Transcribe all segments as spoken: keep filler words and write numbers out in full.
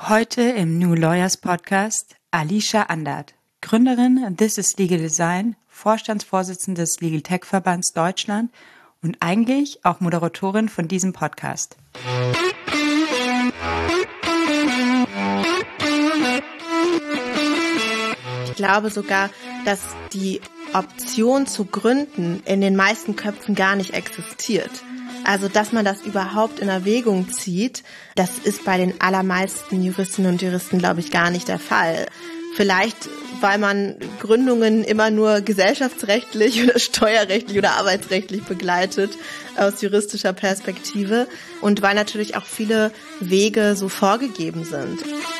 Heute im New Lawyers Podcast Alicia Andert, Gründerin This is Legal Design, Vorstandsvorsitzende des Legal Tech Verbands Deutschland und eigentlich auch Moderatorin von diesem Podcast. Ich glaube sogar, dass die Option zu gründen in den meisten Köpfen gar nicht existiert. Also, dass man das überhaupt in Erwägung zieht, das ist bei den allermeisten Juristinnen und Juristen, glaube ich, gar nicht der Fall. Vielleicht, weil man Gründungen immer nur gesellschaftsrechtlich oder steuerrechtlich oder arbeitsrechtlich begleitet aus juristischer Perspektive und weil natürlich auch viele Wege so vorgegeben sind.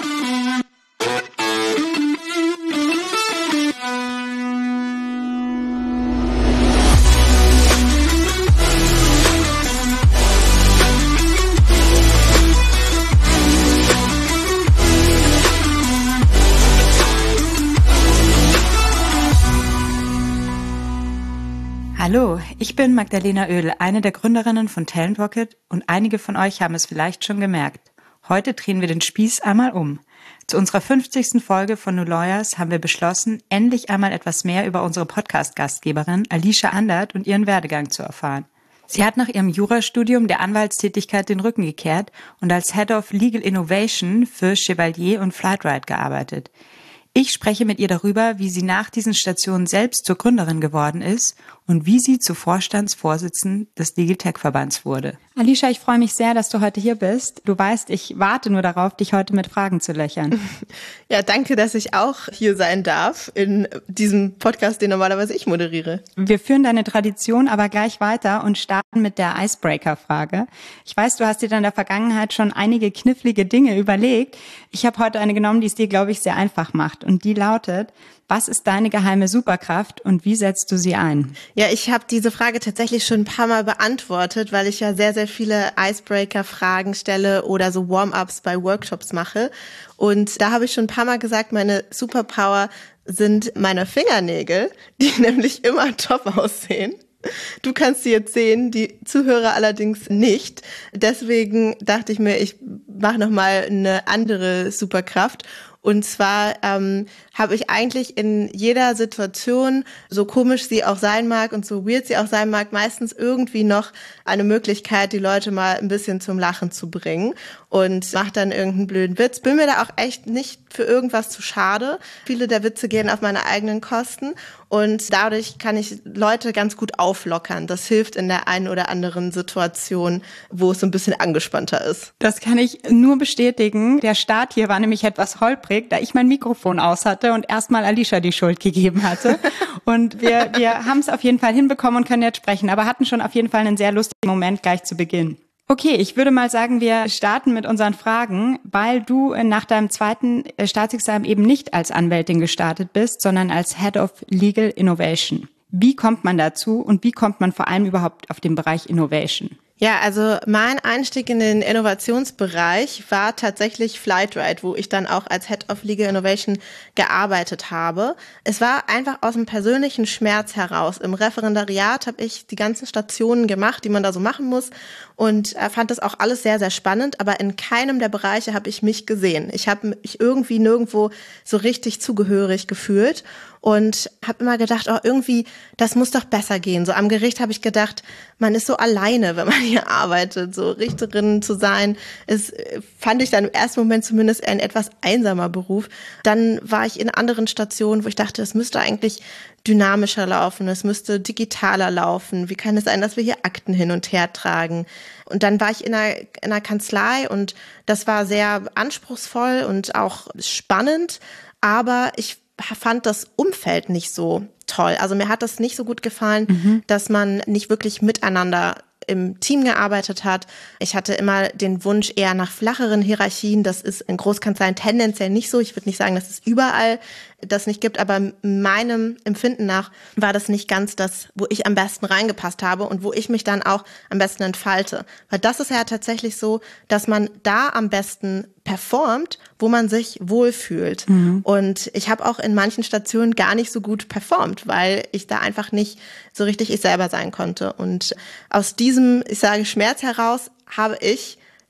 Hallo, ich bin Magdalena Oehl, eine der Gründerinnen von Talent Rocket und einige von euch haben es vielleicht schon gemerkt. Heute drehen wir den Spieß einmal um. Zu unserer fünfzigsten Folge von New Lawyers haben wir beschlossen, endlich einmal etwas mehr über unsere Podcast-Gastgeberin Alicia Andert und ihren Werdegang zu erfahren. Sie hat nach ihrem Jurastudium der Anwaltstätigkeit den Rücken gekehrt und als Head of Legal Innovation für Chevalier und Flightride gearbeitet. Ich spreche mit ihr darüber, wie sie nach diesen Stationen selbst zur Gründerin geworden ist und wie sie zur Vorstandsvorsitzenden des Legal Tech Verbands wurde. Alicia, ich freue mich sehr, dass du heute hier bist. Du weißt, ich warte nur darauf, dich heute mit Fragen zu löchern. Ja, danke, dass ich auch hier sein darf in diesem Podcast, den normalerweise ich moderiere. Wir führen deine Tradition aber gleich weiter und starten mit der Icebreaker-Frage. Ich weiß, du hast dir in der Vergangenheit schon einige knifflige Dinge überlegt. Ich habe heute eine genommen, die es dir, glaube ich, sehr einfach macht. Und die lautet: Was ist deine geheime Superkraft und wie setzt du sie ein? Ja, ich habe diese Frage tatsächlich schon ein paar Mal beantwortet, weil ich ja sehr, sehr viele Icebreaker-Fragen stelle oder so Warm-ups bei Workshops mache. Und da habe ich schon ein paar Mal gesagt, meine Superpower sind meine Fingernägel, die nämlich immer top aussehen. Du kannst sie jetzt sehen, die Zuhörer allerdings nicht. Deswegen dachte ich mir, ich mache nochmal eine andere Superkraft. Und zwar ähm, habe ich eigentlich in jeder Situation, so komisch sie auch sein mag und so weird sie auch sein mag, meistens irgendwie noch eine Möglichkeit, die Leute mal ein bisschen zum Lachen zu bringen und mache dann irgendeinen blöden Witz. Bin mir da auch echt nicht für irgendwas zu schade. Viele der Witze gehen auf meine eigenen Kosten und dadurch kann ich Leute ganz gut auflockern. Das hilft in der einen oder anderen Situation, wo es so ein bisschen angespannter ist. Das kann ich nur bestätigen. Der Start hier war nämlich etwas holprig, da ich mein Mikrofon aus hatte und erstmal Alicia die Schuld gegeben hatte. Und wir, wir haben es auf jeden Fall hinbekommen und können jetzt sprechen, aber hatten schon auf jeden Fall einen sehr lustigen Moment gleich zu Beginn. Okay, ich würde mal sagen, wir starten mit unseren Fragen, weil du nach deinem zweiten Staatsexamen eben nicht als Anwältin gestartet bist, sondern als Head of Legal Innovation. Wie kommt man dazu und wie kommt man vor allem überhaupt auf den Bereich Innovation? Ja, also mein Einstieg in den Innovationsbereich war tatsächlich Flightride, wo ich dann auch als Head of Legal Innovation gearbeitet habe. Es war einfach aus dem persönlichen Schmerz heraus. Im Referendariat habe ich die ganzen Stationen gemacht, die man da so machen muss und fand das auch alles sehr, sehr spannend, aber in keinem der Bereiche habe ich mich gesehen. Ich habe mich irgendwie nirgendwo so richtig zugehörig gefühlt und habe immer gedacht, oh, irgendwie, das muss doch besser gehen. So am Gericht habe ich gedacht, man ist so alleine, wenn man hier arbeitet. So Richterin zu sein, ist, fand ich dann im ersten Moment zumindest ein etwas einsamer Beruf. Dann war ich in anderen Stationen, wo ich dachte, es müsste eigentlich dynamischer laufen, es müsste digitaler laufen. Wie kann es sein, dass wir hier Akten hin und her tragen? Und dann war ich in einer, in einer Kanzlei und das war sehr anspruchsvoll und auch spannend, aber ich fand das Umfeld nicht so toll. Also mir hat das nicht so gut gefallen, mhm. dass man nicht wirklich miteinander im Team gearbeitet hat. Ich hatte immer den Wunsch eher nach flacheren Hierarchien. Das ist in Großkanzleien tendenziell nicht so. Ich würde nicht sagen, dass es überall das nicht gibt, aber meinem Empfinden nach war das nicht ganz das, wo ich am besten reingepasst habe und wo ich mich dann auch am besten entfalte. Weil das ist ja tatsächlich so, dass man da am besten performt, wo man sich wohlfühlt. Mhm. Und ich habe auch in manchen Stationen gar nicht so gut performt, weil ich da einfach nicht so richtig ich selber sein konnte. Und aus diesem, ich sage, Schmerz heraus habe ich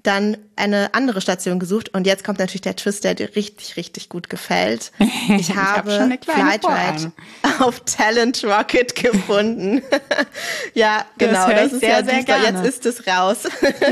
dann eine andere Station gesucht und jetzt kommt natürlich der Twist, der dir richtig, richtig gut gefällt. Ich, ich habe hab Flightride auf Talent Rocket gefunden. Ja, genau, das, das ist sehr, ja sehr gerne. Jetzt ist es raus.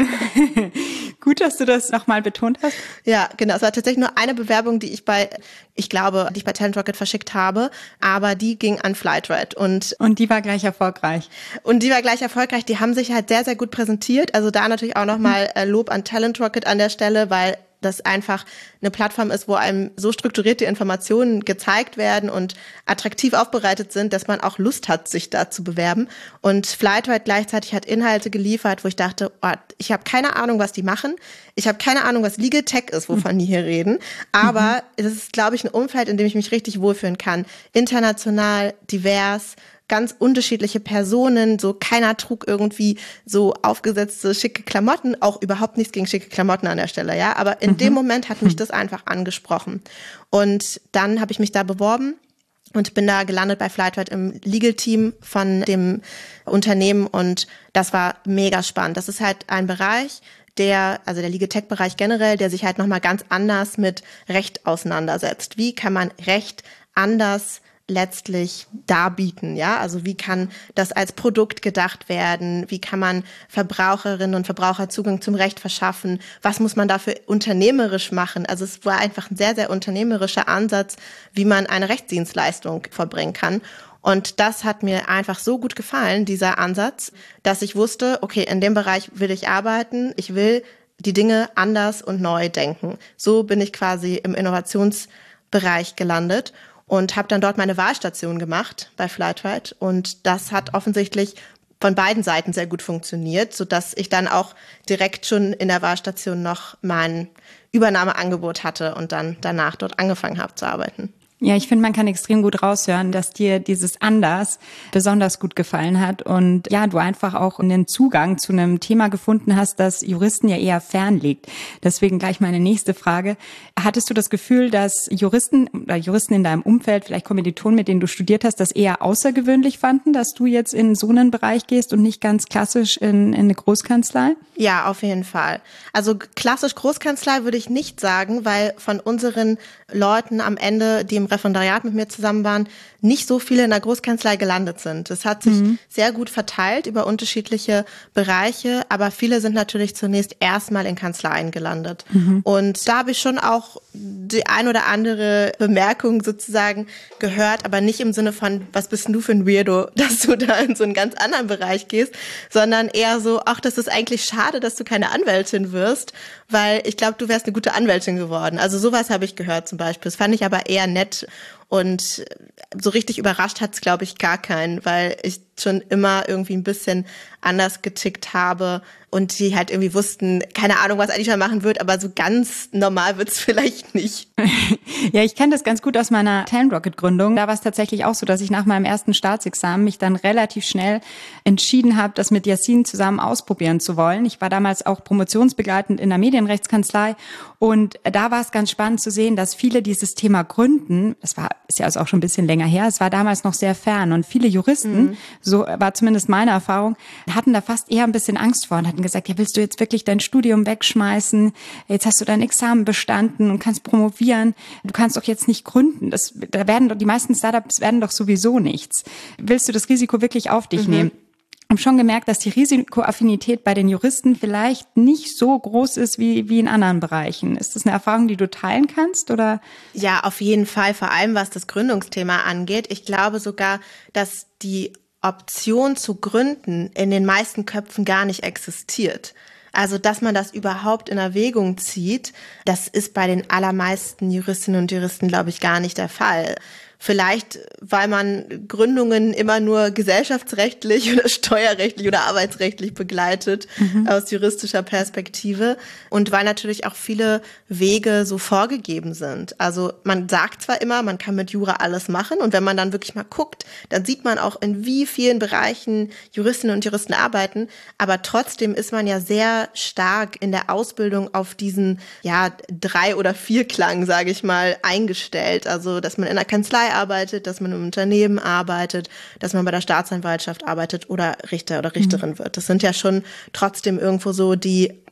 Gut, dass du das nochmal betont hast. Ja, genau. Es war tatsächlich nur eine Bewerbung, die ich bei, ich glaube, die ich bei Talent Rocket verschickt habe, aber die ging an Flightride. Und, und die war gleich erfolgreich. Und die war gleich erfolgreich. Die haben sich halt sehr, sehr gut präsentiert. Also da natürlich auch nochmal äh, Lob an Talent Rocket an der Stelle, weil das einfach eine Plattform ist, wo einem so strukturierte Informationen gezeigt werden und attraktiv aufbereitet sind, dass man auch Lust hat, sich da zu bewerben. Und Flightride gleichzeitig hat Inhalte geliefert, wo ich dachte, oh, ich habe keine Ahnung, was die machen. Ich habe keine Ahnung, was Legal Tech ist, wovon die hier reden. Aber es ist, glaube ich, ein Umfeld, in dem ich mich richtig wohlfühlen kann. International, divers, ganz unterschiedliche Personen, so keiner trug irgendwie so aufgesetzte schicke Klamotten, auch überhaupt nichts gegen schicke Klamotten an der Stelle, ja, aber in mhm. dem Moment hat mich das einfach angesprochen. Und dann habe ich mich da beworben und bin da gelandet bei Flightride im Legal-Team von dem Unternehmen und das war mega spannend. Das ist halt ein Bereich, der, also der Legal-Tech-Bereich generell, der sich halt nochmal ganz anders mit Recht auseinandersetzt. Wie kann man Recht anders letztlich darbieten, ja? Also wie kann das als Produkt gedacht werden? Wie kann man Verbraucherinnen und Verbraucher Zugang zum Recht verschaffen? Was muss man dafür unternehmerisch machen? Also es war einfach ein sehr, sehr unternehmerischer Ansatz, wie man eine Rechtsdienstleistung vollbringen kann. Und das hat mir einfach so gut gefallen, dieser Ansatz, dass ich wusste, okay, in dem Bereich will ich arbeiten. Ich will die Dinge anders und neu denken. So bin ich quasi im Innovationsbereich gelandet. Und habe dann dort meine Wahlstation gemacht bei Flightride. Und das hat offensichtlich von beiden Seiten sehr gut funktioniert, sodass ich dann auch direkt schon in der Wahlstation noch mein Übernahmeangebot hatte und dann danach dort angefangen habe zu arbeiten. Ja, ich finde, man kann extrem gut raushören, dass dir dieses Anders besonders gut gefallen hat und ja, du einfach auch einen Zugang zu einem Thema gefunden hast, das Juristen ja eher fern liegt. Deswegen gleich meine nächste Frage. Hattest du das Gefühl, dass Juristen oder Juristen in deinem Umfeld, vielleicht Kommilitonen, mit denen du studiert hast, das eher außergewöhnlich fanden, dass du jetzt in so einen Bereich gehst und nicht ganz klassisch in, in eine Großkanzlei? Ja, auf jeden Fall. Also klassisch Großkanzlei würde ich nicht sagen, weil von unseren Leuten am Ende, die im Referendariat mit mir zusammen waren, nicht so viele in der Großkanzlei gelandet sind. Es hat sich mhm. sehr gut verteilt über unterschiedliche Bereiche, aber viele sind natürlich zunächst erstmal in Kanzleien gelandet. Mhm. Und da habe ich schon auch die ein oder andere Bemerkung sozusagen gehört, aber nicht im Sinne von, was bist denn du für ein Weirdo, dass du da in so einen ganz anderen Bereich gehst, sondern eher so, ach, das ist eigentlich schade, dass du keine Anwältin wirst, weil ich glaube, du wärst eine gute Anwältin geworden. Also sowas habe ich gehört zum Beispiel. Das fand ich aber eher nett. Und so richtig überrascht hat es, glaube ich, gar keinen, weil ich schon immer irgendwie ein bisschen anders getickt habe und die halt irgendwie wussten, keine Ahnung, was Alicia machen wird, aber so ganz normal wird's vielleicht nicht. Ja, ich kenne das ganz gut aus meiner Talent Rocket Gründung. Da war es tatsächlich auch so, dass ich nach meinem ersten Staatsexamen mich dann relativ schnell entschieden habe, das mit Yassin zusammen ausprobieren zu wollen. Ich war damals auch promotionsbegleitend in der Medienrechtskanzlei und da war es ganz spannend zu sehen, dass viele dieses Thema gründen, das war ist ja also auch schon ein bisschen länger her, es war damals noch sehr fern und viele Juristen, mhm. so war zumindest meine Erfahrung, hatten da fast eher ein bisschen Angst vor und hatten gesagt, ja, willst du jetzt wirklich dein Studium wegschmeißen? Jetzt hast du dein Examen bestanden und kannst promovieren. Du kannst doch jetzt nicht gründen. Das, da werden doch, die meisten Startups werden doch sowieso nichts. Willst du das Risiko wirklich auf dich mhm. nehmen? Ich habe schon gemerkt, dass die Risikoaffinität bei den Juristen vielleicht nicht so groß ist wie, wie in anderen Bereichen. Ist das eine Erfahrung, die du teilen kannst, oder? Ja, auf jeden Fall, vor allem was das Gründungsthema angeht. Ich glaube sogar, dass die Option zu gründen in den meisten Köpfen gar nicht existiert. Also, dass man das überhaupt in Erwägung zieht, das ist bei den allermeisten Juristinnen und Juristen, glaube ich, gar nicht der Fall. Vielleicht, weil man Gründungen immer nur gesellschaftsrechtlich oder steuerrechtlich oder arbeitsrechtlich begleitet, mhm. aus juristischer Perspektive. Und weil natürlich auch viele Wege so vorgegeben sind. Also man sagt zwar immer, man kann mit Jura alles machen. Und wenn man dann wirklich mal guckt, dann sieht man auch, in wie vielen Bereichen Juristinnen und Juristen arbeiten. Aber trotzdem ist man ja sehr stark in der Ausbildung auf diesen, ja, Drei- oder Vierklang, sage ich mal, eingestellt. Also, dass man in der Kanzlei arbeitet, dass man im Unternehmen arbeitet, dass man bei der Staatsanwaltschaft arbeitet oder Richter oder Richterin mhm. wird. Das sind ja schon trotzdem irgendwo so die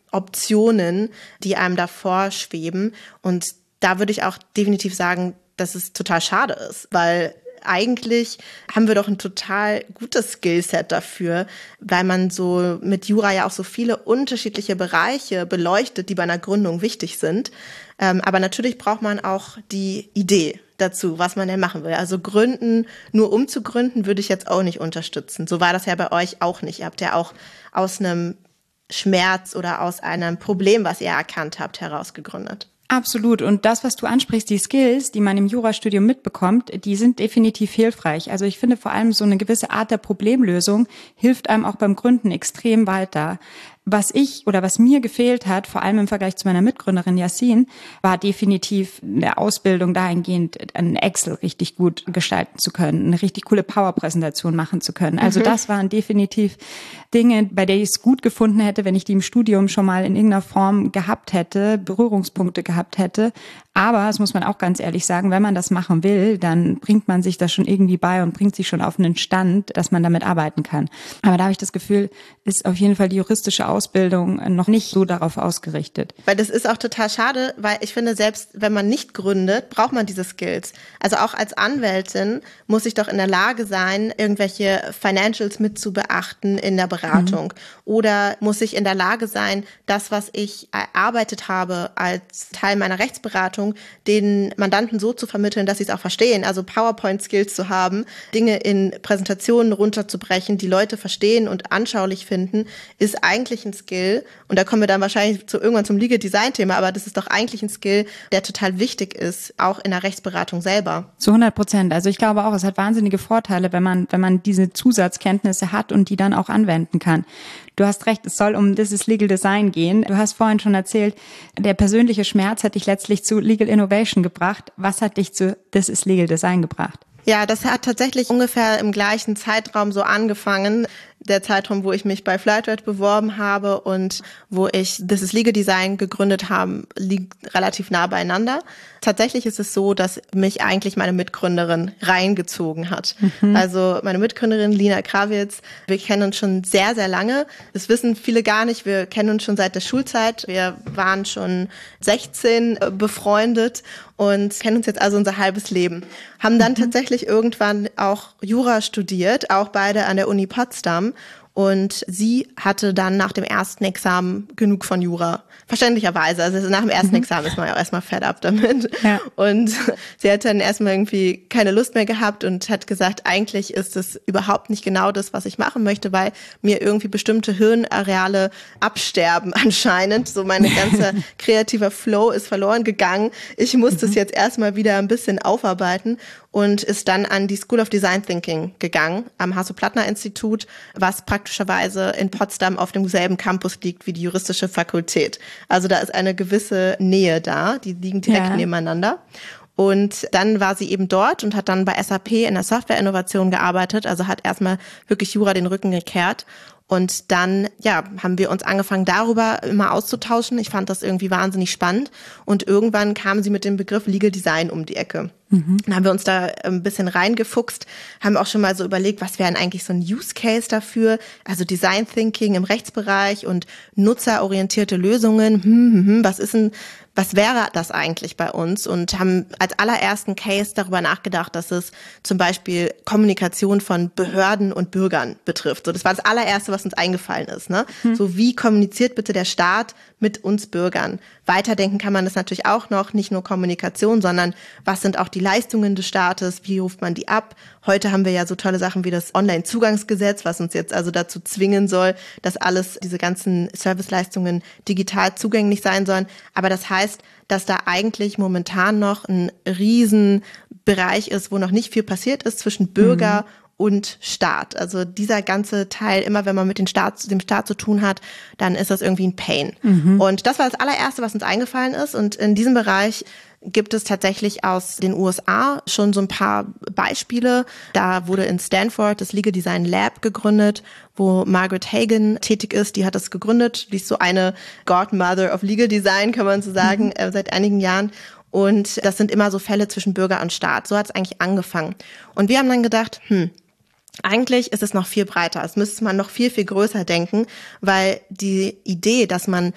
Optionen, die einem davor schweben. Und da würde ich auch definitiv sagen, dass es total schade ist, weil eigentlich haben wir doch ein total gutes Skillset dafür, weil man so mit Jura ja auch so viele unterschiedliche Bereiche beleuchtet, die bei einer Gründung wichtig sind. Ähm, aber natürlich braucht man auch die Idee dazu, was man denn machen will. Also gründen, nur um zu gründen, würde ich jetzt auch nicht unterstützen. So war das ja bei euch auch nicht. Ihr habt ja auch aus einem Schmerz oder aus einem Problem, was ihr erkannt habt, heraus gegründet. Absolut. Und das, was du ansprichst, die Skills, die man im Jurastudium mitbekommt, die sind definitiv hilfreich. Also ich finde vor allem so eine gewisse Art der Problemlösung hilft einem auch beim Gründen extrem weiter. Was ich oder was mir gefehlt hat, vor allem im Vergleich zu meiner Mitgründerin Yasin, war definitiv eine Ausbildung dahingehend, ein Excel richtig gut gestalten zu können, eine richtig coole Power-Präsentation machen zu können. Also mhm. das waren definitiv Dinge, bei der ich es gut gefunden hätte, wenn ich die im Studium schon mal in irgendeiner Form gehabt hätte, Berührungspunkte gehabt hätte. Aber, das muss man auch ganz ehrlich sagen, wenn man das machen will, dann bringt man sich das schon irgendwie bei und bringt sich schon auf einen Stand, dass man damit arbeiten kann. Aber da habe ich das Gefühl, ist auf jeden Fall die juristische Ausbildung noch nicht so darauf ausgerichtet. Weil das ist auch total schade, weil ich finde, selbst wenn man nicht gründet, braucht man diese Skills. Also auch als Anwältin muss ich doch in der Lage sein, irgendwelche Financials mit zu beachten in der Beratung. Mhm. Oder muss ich in der Lage sein, das, was ich erarbeitet habe als Teil meiner Rechtsberatung, den Mandanten so zu vermitteln, dass sie es auch verstehen. Also PowerPoint-Skills zu haben, Dinge in Präsentationen runterzubrechen, die Leute verstehen und anschaulich finden, ist eigentlich ein Skill. Und da kommen wir dann wahrscheinlich zu, irgendwann zum Legal Design-Thema, aber das ist doch eigentlich ein Skill, der total wichtig ist, auch in der Rechtsberatung selber. Zu hundert Prozent. Also ich glaube auch, es hat wahnsinnige Vorteile, wenn man, wenn man diese Zusatzkenntnisse hat und die dann auch anwenden kann. Du hast recht, es soll um dieses Legal Design gehen. Du hast vorhin schon erzählt, der persönliche Schmerz hat dich letztlich zu Legal Innovation gebracht. Was hat dich zu This is Legal Design gebracht? Ja, das hat tatsächlich ungefähr im gleichen Zeitraum so angefangen. Der Zeitraum, wo ich mich bei Flightrate beworben habe und wo ich This is Legal Design gegründet habe, liegt relativ nah beieinander. Tatsächlich ist es so, dass mich eigentlich meine Mitgründerin reingezogen hat. Mhm. Also meine Mitgründerin Lina Krawitz, wir kennen uns schon sehr, sehr lange. Das wissen viele gar nicht. Wir kennen uns schon seit der Schulzeit. Wir waren schon sechzehn befreundet und kennen uns jetzt also unser halbes Leben. Haben dann mhm. tatsächlich irgendwann auch Jura studiert, auch beide an der Uni Potsdam. Und sie hatte dann nach dem ersten Examen genug von Jura. Verständlicherweise. Also nach dem ersten mhm. Examen ist man ja auch erstmal fed up damit. Ja. Und sie hat dann erstmal irgendwie keine Lust mehr gehabt und hat gesagt, eigentlich ist es überhaupt nicht genau das, was ich machen möchte, weil mir irgendwie bestimmte Hirnareale absterben anscheinend. So mein ganzer kreativer Flow ist verloren gegangen. Ich muss mhm. das jetzt erstmal wieder ein bisschen aufarbeiten. Und ist dann an die School of Design Thinking gegangen, am Hasso-Plattner-Institut, was praktischerweise in Potsdam auf demselben Campus liegt wie die juristische Fakultät. Also da ist eine gewisse Nähe da, die liegen direkt ja. nebeneinander. Und dann war sie eben dort und hat dann bei S A P in der Software-Innovation gearbeitet, also hat erstmal wirklich Jura den Rücken gekehrt. Und dann, ja, haben wir uns angefangen, darüber immer auszutauschen. Ich fand das irgendwie wahnsinnig spannend. Und irgendwann kam sie mit dem Begriff Legal Design um die Ecke. Mhm. Dann haben wir uns da ein bisschen reingefuchst, haben auch schon mal so überlegt, was wäre denn eigentlich so ein Use Case dafür? Also Design Thinking im Rechtsbereich und nutzerorientierte Lösungen. Hm, hm, hm, was ist denn, was wäre das eigentlich bei uns? Und haben als allerersten Case darüber nachgedacht, dass es zum Beispiel Kommunikation von Behörden und Bürgern betrifft. So, das war das allererste, was uns eingefallen ist. Ne? Mhm. So, wie kommuniziert bitte der Staat mit uns Bürgern? Weiterdenken kann man das natürlich auch noch, nicht nur Kommunikation, sondern was sind auch die Leistungen des Staates, wie ruft man die ab? Heute haben wir ja so tolle Sachen wie das Onlinezugangsgesetz, was uns jetzt also dazu zwingen soll, dass alles, diese ganzen Serviceleistungen digital zugänglich sein sollen. Aber das heißt, dass da eigentlich momentan noch ein Riesenbereich ist, wo noch nicht viel passiert ist zwischen Bürger mhm. und Staat. Also dieser ganze Teil, immer wenn man mit dem Staat, dem Staat zu tun hat, dann ist das irgendwie ein Pain. Mhm. Und das war das allererste, was uns eingefallen ist. Und in diesem Bereich gibt es tatsächlich aus den U S A schon so ein paar Beispiele. Da wurde in Stanford das Legal Design Lab gegründet, wo Margaret Hagan tätig ist. Die hat das gegründet. Die ist so eine Godmother of Legal Design, kann man so sagen, mhm. äh, seit einigen Jahren. Und das sind immer so Fälle zwischen Bürger und Staat. So hat es eigentlich angefangen. Und wir haben dann gedacht, hm, eigentlich ist es noch viel breiter. Es müsste man noch viel, viel größer denken, weil die Idee, dass man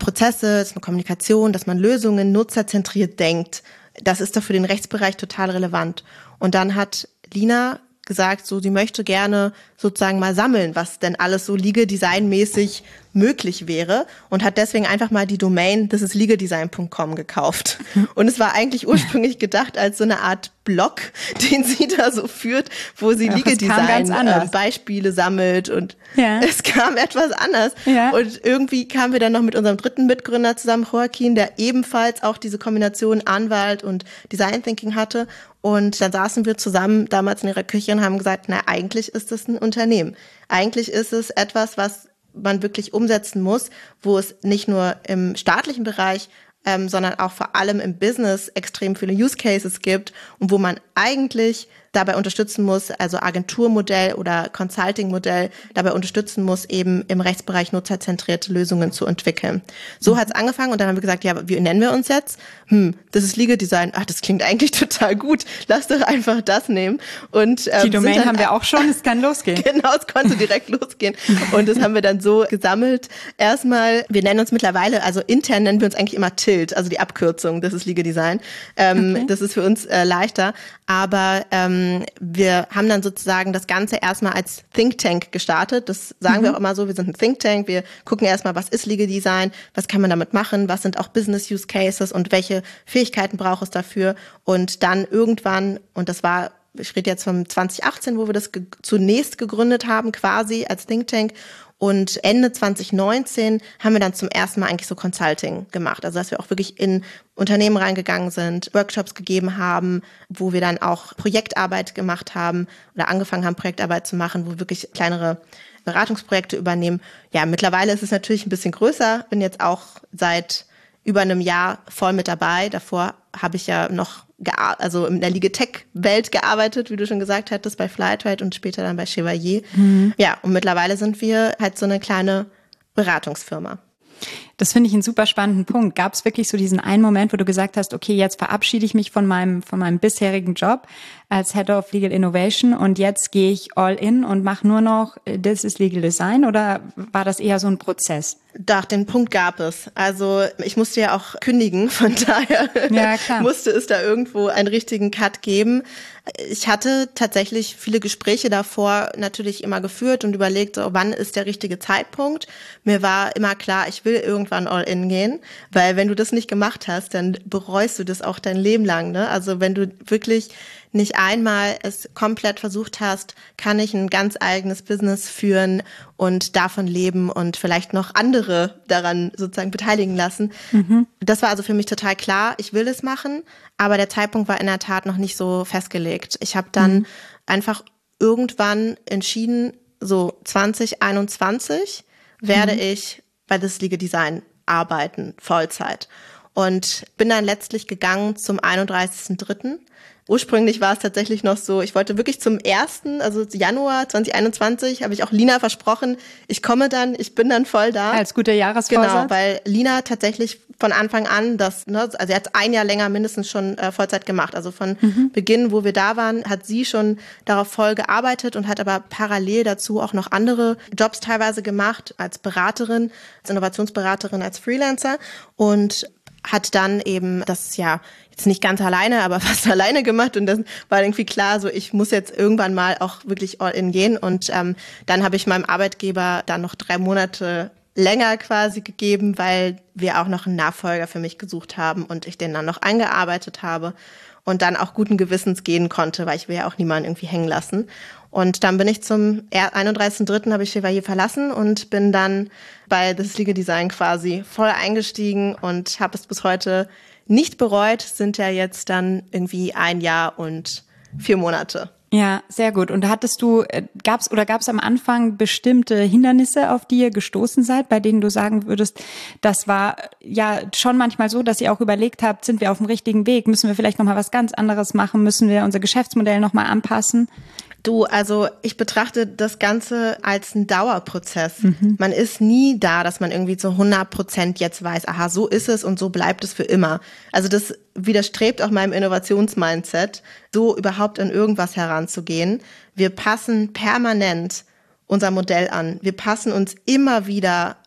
Prozesse, das ist eine Kommunikation, dass man Lösungen nutzerzentriert denkt. Das ist doch für den Rechtsbereich total relevant. Und dann hat Lina gesagt, so sie möchte gerne sozusagen mal sammeln, was denn alles so Legal-Design-mäßig möglich wäre und hat deswegen einfach mal die Domain this is legal design punkt com gekauft. Und es war eigentlich ursprünglich gedacht als so eine Art Blog, den sie da so führt, wo sie Legal Design äh, Beispiele sammelt und ja. es kam etwas anders. Ja. Und irgendwie kamen wir dann noch mit unserem dritten Mitgründer zusammen, Joaquin, der ebenfalls auch diese Kombination Anwalt und Design Thinking hatte. Und dann saßen wir zusammen damals in ihrer Küche und haben gesagt, na, eigentlich ist es ein Unternehmen. Eigentlich ist es etwas, was man wirklich umsetzen muss, wo es nicht nur im staatlichen Bereich, ähm, sondern auch vor allem im Business extrem viele Use Cases gibt und wo man eigentlich dabei unterstützen muss, also Agenturmodell oder Consulting-Modell dabei unterstützen muss, eben im Rechtsbereich nutzerzentrierte Lösungen zu entwickeln. So hat es angefangen und dann haben wir gesagt, ja, wie nennen wir uns jetzt? Hm, das ist Legal Design. Ach, das klingt eigentlich total gut. Lass doch einfach das nehmen. Und ähm, die Domain dann, haben wir auch schon, es kann losgehen. Genau, es konnte direkt losgehen. Und das haben wir dann so gesammelt. Erstmal, wir nennen uns mittlerweile, also intern nennen wir uns eigentlich immer T I L D, also die Abkürzung, das ist Legal Design. Ähm, okay. Das ist für uns äh, leichter. Aber ähm, wir haben dann sozusagen das Ganze erstmal als Think Tank gestartet. Das sagen mhm. wir auch immer so, wir sind ein Think Tank. Wir gucken erstmal, was ist Legal Design, was kann man damit machen, was sind auch Business Use Cases und welche Fähigkeiten braucht es dafür. Und dann irgendwann, und das war, ich rede jetzt von zwanzig achtzehn, wo wir das ge- zunächst gegründet haben, quasi als Think Tank. Und Ende zwanzig neunzehn haben wir dann zum ersten Mal eigentlich so Consulting gemacht. Also dass wir auch wirklich in Unternehmen reingegangen sind, Workshops gegeben haben, wo wir dann auch Projektarbeit gemacht haben oder angefangen haben, Projektarbeit zu machen, wo wir wirklich kleinere Beratungsprojekte übernehmen. Ja, mittlerweile ist es natürlich ein bisschen größer. Bin jetzt auch seit über einem Jahr voll mit dabei. Davor habe ich ja noch gea- also in der Legal-Tech-Welt gearbeitet, wie du schon gesagt hattest, bei Flightrate und später dann bei Chevalier. Mhm. Ja, und mittlerweile sind wir halt so eine kleine Beratungsfirma. Das finde ich einen super spannenden Punkt. Gab es wirklich so diesen einen Moment, wo du gesagt hast, okay, jetzt verabschiede ich mich von meinem von meinem bisherigen Job als Head of Legal Innovation und jetzt gehe ich all in und mache nur noch This is Legal Design, oder war das eher so ein Prozess? Doch, den Punkt gab es. Also ich musste ja auch kündigen, von daher ja, klar. musste es da irgendwo einen richtigen Cut geben. Ich hatte tatsächlich viele Gespräche davor natürlich immer geführt und überlegt, so, wann ist der richtige Zeitpunkt. Mir war immer klar, ich will irgendwann all in gehen, weil wenn du das nicht gemacht hast, dann bereust du das auch dein Leben lang, ne? Also wenn du wirklich nicht einmal es komplett versucht hast, kann ich ein ganz eigenes Business führen und davon leben und vielleicht noch andere daran sozusagen beteiligen lassen. Mhm. Das war also für mich total klar, ich will es machen, aber der Zeitpunkt war in der Tat noch nicht so festgelegt. Ich habe dann mhm. einfach irgendwann entschieden, so zwanzig einundzwanzig werde mhm. ich bei This Legal Design arbeiten, Vollzeit. Und bin dann letztlich gegangen zum einunddreißigsten dritten Ursprünglich war es tatsächlich noch so, ich wollte wirklich zum ersten, also Januar zwanzig einundzwanzig, habe ich auch Lina versprochen, ich komme dann, ich bin dann voll da. Als guter Jahresvorsatz. Genau, weil Lina tatsächlich von Anfang an, das, ne, also sie hat ein Jahr länger mindestens schon äh, Vollzeit gemacht. Also von mhm. Beginn, wo wir da waren, hat sie schon darauf voll gearbeitet und hat aber parallel dazu auch noch andere Jobs teilweise gemacht, als Beraterin, als Innovationsberaterin, als Freelancer und hat dann eben das ja jetzt nicht ganz alleine, aber fast alleine gemacht und dann war irgendwie klar, so ich muss jetzt irgendwann mal auch wirklich all in gehen und ähm, dann habe ich meinem Arbeitgeber dann noch drei Monate länger quasi gegeben, weil wir auch noch einen Nachfolger für mich gesucht haben und ich den dann noch eingearbeitet habe und dann auch guten Gewissens gehen konnte, weil ich will ja auch niemanden irgendwie hängen lassen. Und dann bin ich zum einunddreißigsten dritten habe ich Chevalier verlassen und bin dann bei This Legal Design quasi voll eingestiegen und habe es bis heute nicht bereut. Sind ja jetzt dann irgendwie ein Jahr und vier Monate. Ja, sehr gut. Und hattest du, gab's oder gab's am Anfang bestimmte Hindernisse, auf die ihr gestoßen seid, bei denen du sagen würdest, das war ja schon manchmal so, dass ihr auch überlegt habt, sind wir auf dem richtigen Weg? Müssen wir vielleicht nochmal was ganz anderes machen? Müssen wir unser Geschäftsmodell nochmal anpassen? Du, also ich betrachte das Ganze als einen Dauerprozess. Mhm. Man ist nie da, dass man irgendwie zu hundert Prozent jetzt weiß, aha, so ist es und so bleibt es für immer. Also das widerstrebt auch meinem Innovationsmindset, so überhaupt an irgendwas heranzugehen. Wir passen permanent unser Modell an. Wir passen uns immer wieder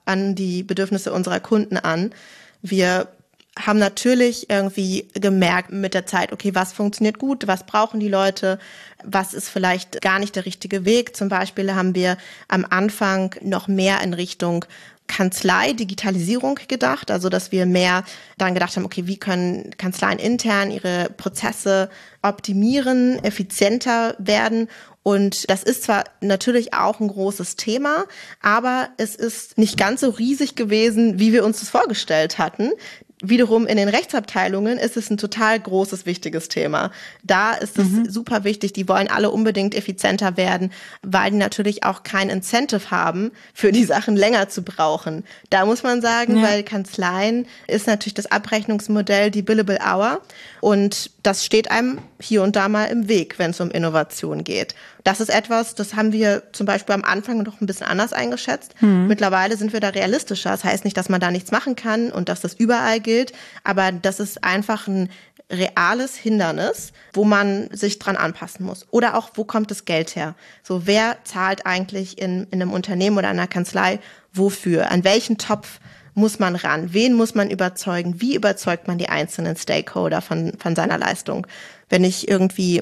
an die Bedürfnisse unserer Kunden an. Wir haben natürlich irgendwie gemerkt mit der Zeit, okay, was funktioniert gut, was brauchen die Leute, was ist vielleicht gar nicht der richtige Weg. Zum Beispiel haben wir am Anfang noch mehr in Richtung Kanzlei, Digitalisierung gedacht, also dass wir mehr daran gedacht haben, okay, wie können Kanzleien intern ihre Prozesse optimieren, effizienter werden. Und das ist zwar natürlich auch ein großes Thema, aber es ist nicht ganz so riesig gewesen, wie wir uns das vorgestellt hatten. Wiederum in den Rechtsabteilungen ist es ein total großes, wichtiges Thema. Da ist es mhm. super wichtig, die wollen alle unbedingt effizienter werden, weil die natürlich auch kein Incentive haben, für die Sachen länger zu brauchen. Da muss man sagen, ja. Bei Kanzleien ist natürlich das Abrechnungsmodell die Billable Hour und das steht einem hier und da mal im Weg, wenn es um Innovation geht. Das ist etwas, das haben wir zum Beispiel am Anfang noch ein bisschen anders eingeschätzt. Mhm. Mittlerweile sind wir da realistischer. Das heißt nicht, dass man da nichts machen kann und dass das überall gilt, aber das ist einfach ein reales Hindernis, wo man sich dran anpassen muss. Oder auch, wo kommt das Geld her? So, wer zahlt eigentlich in, in einem Unternehmen oder einer Kanzlei wofür? An welchen Topf muss man ran? Wen muss man überzeugen? Wie überzeugt man die einzelnen Stakeholder von, von seiner Leistung? Wenn ich irgendwie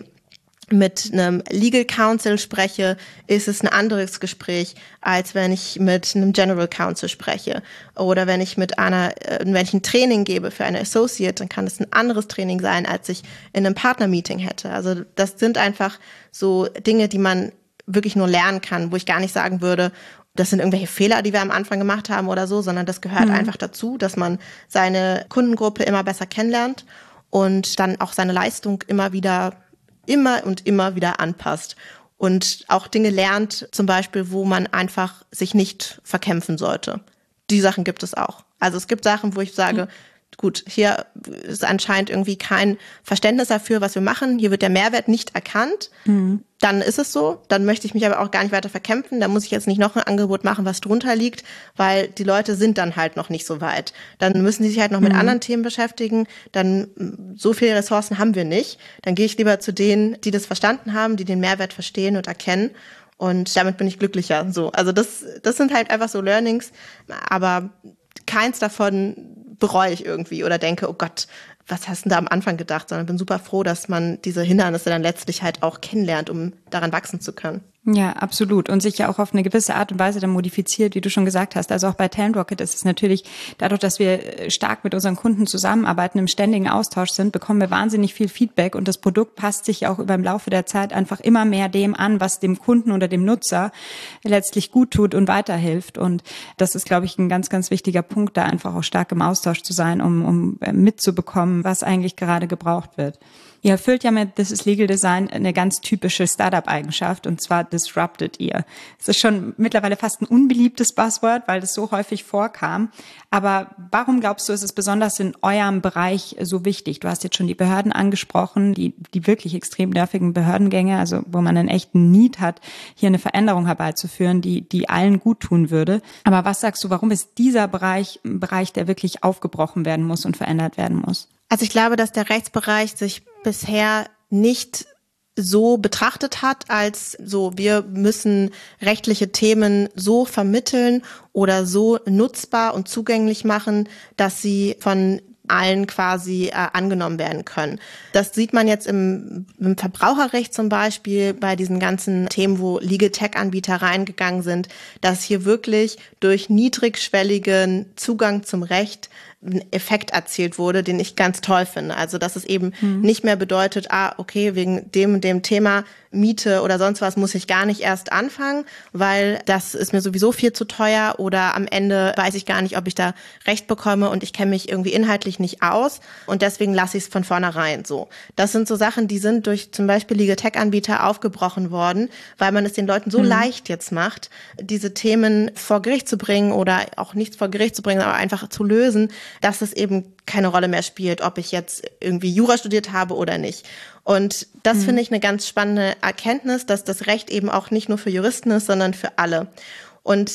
mit einem Legal Counsel spreche, ist es ein anderes Gespräch, als wenn ich mit einem General Counsel spreche. Oder wenn ich mit einer, wenn ich ein Training gebe für eine Associate, dann kann es ein anderes Training sein, als ich in einem Partner-Meeting hätte. Also das sind einfach so Dinge, die man wirklich nur lernen kann, wo ich gar nicht sagen würde, das sind irgendwelche Fehler, die wir am Anfang gemacht haben oder so, sondern das gehört mhm. einfach dazu, dass man seine Kundengruppe immer besser kennenlernt und dann auch seine Leistung immer wieder immer und immer wieder anpasst und auch Dinge lernt, zum Beispiel, wo man einfach sich nicht verkämpfen sollte. Die Sachen gibt es auch. Also es gibt Sachen, wo ich sage, gut, hier ist anscheinend irgendwie kein Verständnis dafür, was wir machen. Hier wird der Mehrwert nicht erkannt. Mhm. Dann ist es so. Dann möchte ich mich aber auch gar nicht weiter verkämpfen. Da muss ich jetzt nicht noch ein Angebot machen, was drunter liegt, weil die Leute sind dann halt noch nicht so weit. Dann müssen sie sich halt noch mit mhm. anderen Themen beschäftigen. Dann so viele Ressourcen haben wir nicht. Dann gehe ich lieber zu denen, die das verstanden haben, die den Mehrwert verstehen und erkennen. Und damit bin ich glücklicher. So, also das, das sind halt einfach so Learnings. Aber keins davon bereue ich irgendwie oder denke, oh Gott, was hast du da am Anfang gedacht? Sondern bin super froh, dass man diese Hindernisse dann letztlich halt auch kennenlernt, um daran wachsen zu können. Ja, absolut. Und sich ja auch auf eine gewisse Art und Weise dann modifiziert, wie du schon gesagt hast. Also auch bei Talent Rocket ist es natürlich, dadurch, dass wir stark mit unseren Kunden zusammenarbeiten, im ständigen Austausch sind, bekommen wir wahnsinnig viel Feedback und das Produkt passt sich auch über im Laufe der Zeit einfach immer mehr dem an, was dem Kunden oder dem Nutzer letztlich gut tut und weiterhilft. Und das ist, glaube ich, ein ganz, ganz wichtiger Punkt, da einfach auch stark im Austausch zu sein, um, um mitzubekommen, was eigentlich gerade gebraucht wird. Ihr erfüllt ja mit This is Legal Design eine ganz typische Startup-Eigenschaft, und zwar disrupted ihr. Es ist schon mittlerweile fast ein unbeliebtes Buzzword, weil das so häufig vorkam. Aber warum glaubst du, ist es besonders in eurem Bereich so wichtig? Du hast jetzt schon die Behörden angesprochen, die, die wirklich extrem nervigen Behördengänge, also wo man einen echten Need hat, hier eine Veränderung herbeizuführen, die, die allen gut tun würde. Aber was sagst du, warum ist dieser Bereich ein Bereich, der wirklich aufgebrochen werden muss und verändert werden muss? Also ich glaube, dass der Rechtsbereich sich bisher nicht so betrachtet hat, als so, wir müssen rechtliche Themen so vermitteln oder so nutzbar und zugänglich machen, dass sie von allen quasi äh, angenommen werden können. Das sieht man jetzt im, im Verbraucherrecht zum Beispiel bei diesen ganzen Themen, wo Legal Tech-Anbieter reingegangen sind, dass hier wirklich durch niedrigschwelligen Zugang zum Recht ein Effekt erzielt wurde, den ich ganz toll finde. Also, dass es eben mhm. nicht mehr bedeutet, ah, okay, wegen dem und dem Thema Miete oder sonst was muss ich gar nicht erst anfangen, weil das ist mir sowieso viel zu teuer oder am Ende weiß ich gar nicht, ob ich da Recht bekomme und ich kenne mich irgendwie inhaltlich nicht aus und deswegen lasse ich es von vornherein so. Das sind so Sachen, die sind durch zum Beispiel Legal Tech-Anbieter aufgebrochen worden, weil man es den Leuten so mhm. leicht jetzt macht, diese Themen vor Gericht zu bringen oder auch nichts vor Gericht zu bringen, aber einfach zu lösen, dass es eben keine Rolle mehr spielt, ob ich jetzt irgendwie Jura studiert habe oder nicht. Und das mhm. finde ich eine ganz spannende Erkenntnis, dass das Recht eben auch nicht nur für Juristen ist, sondern für alle. Und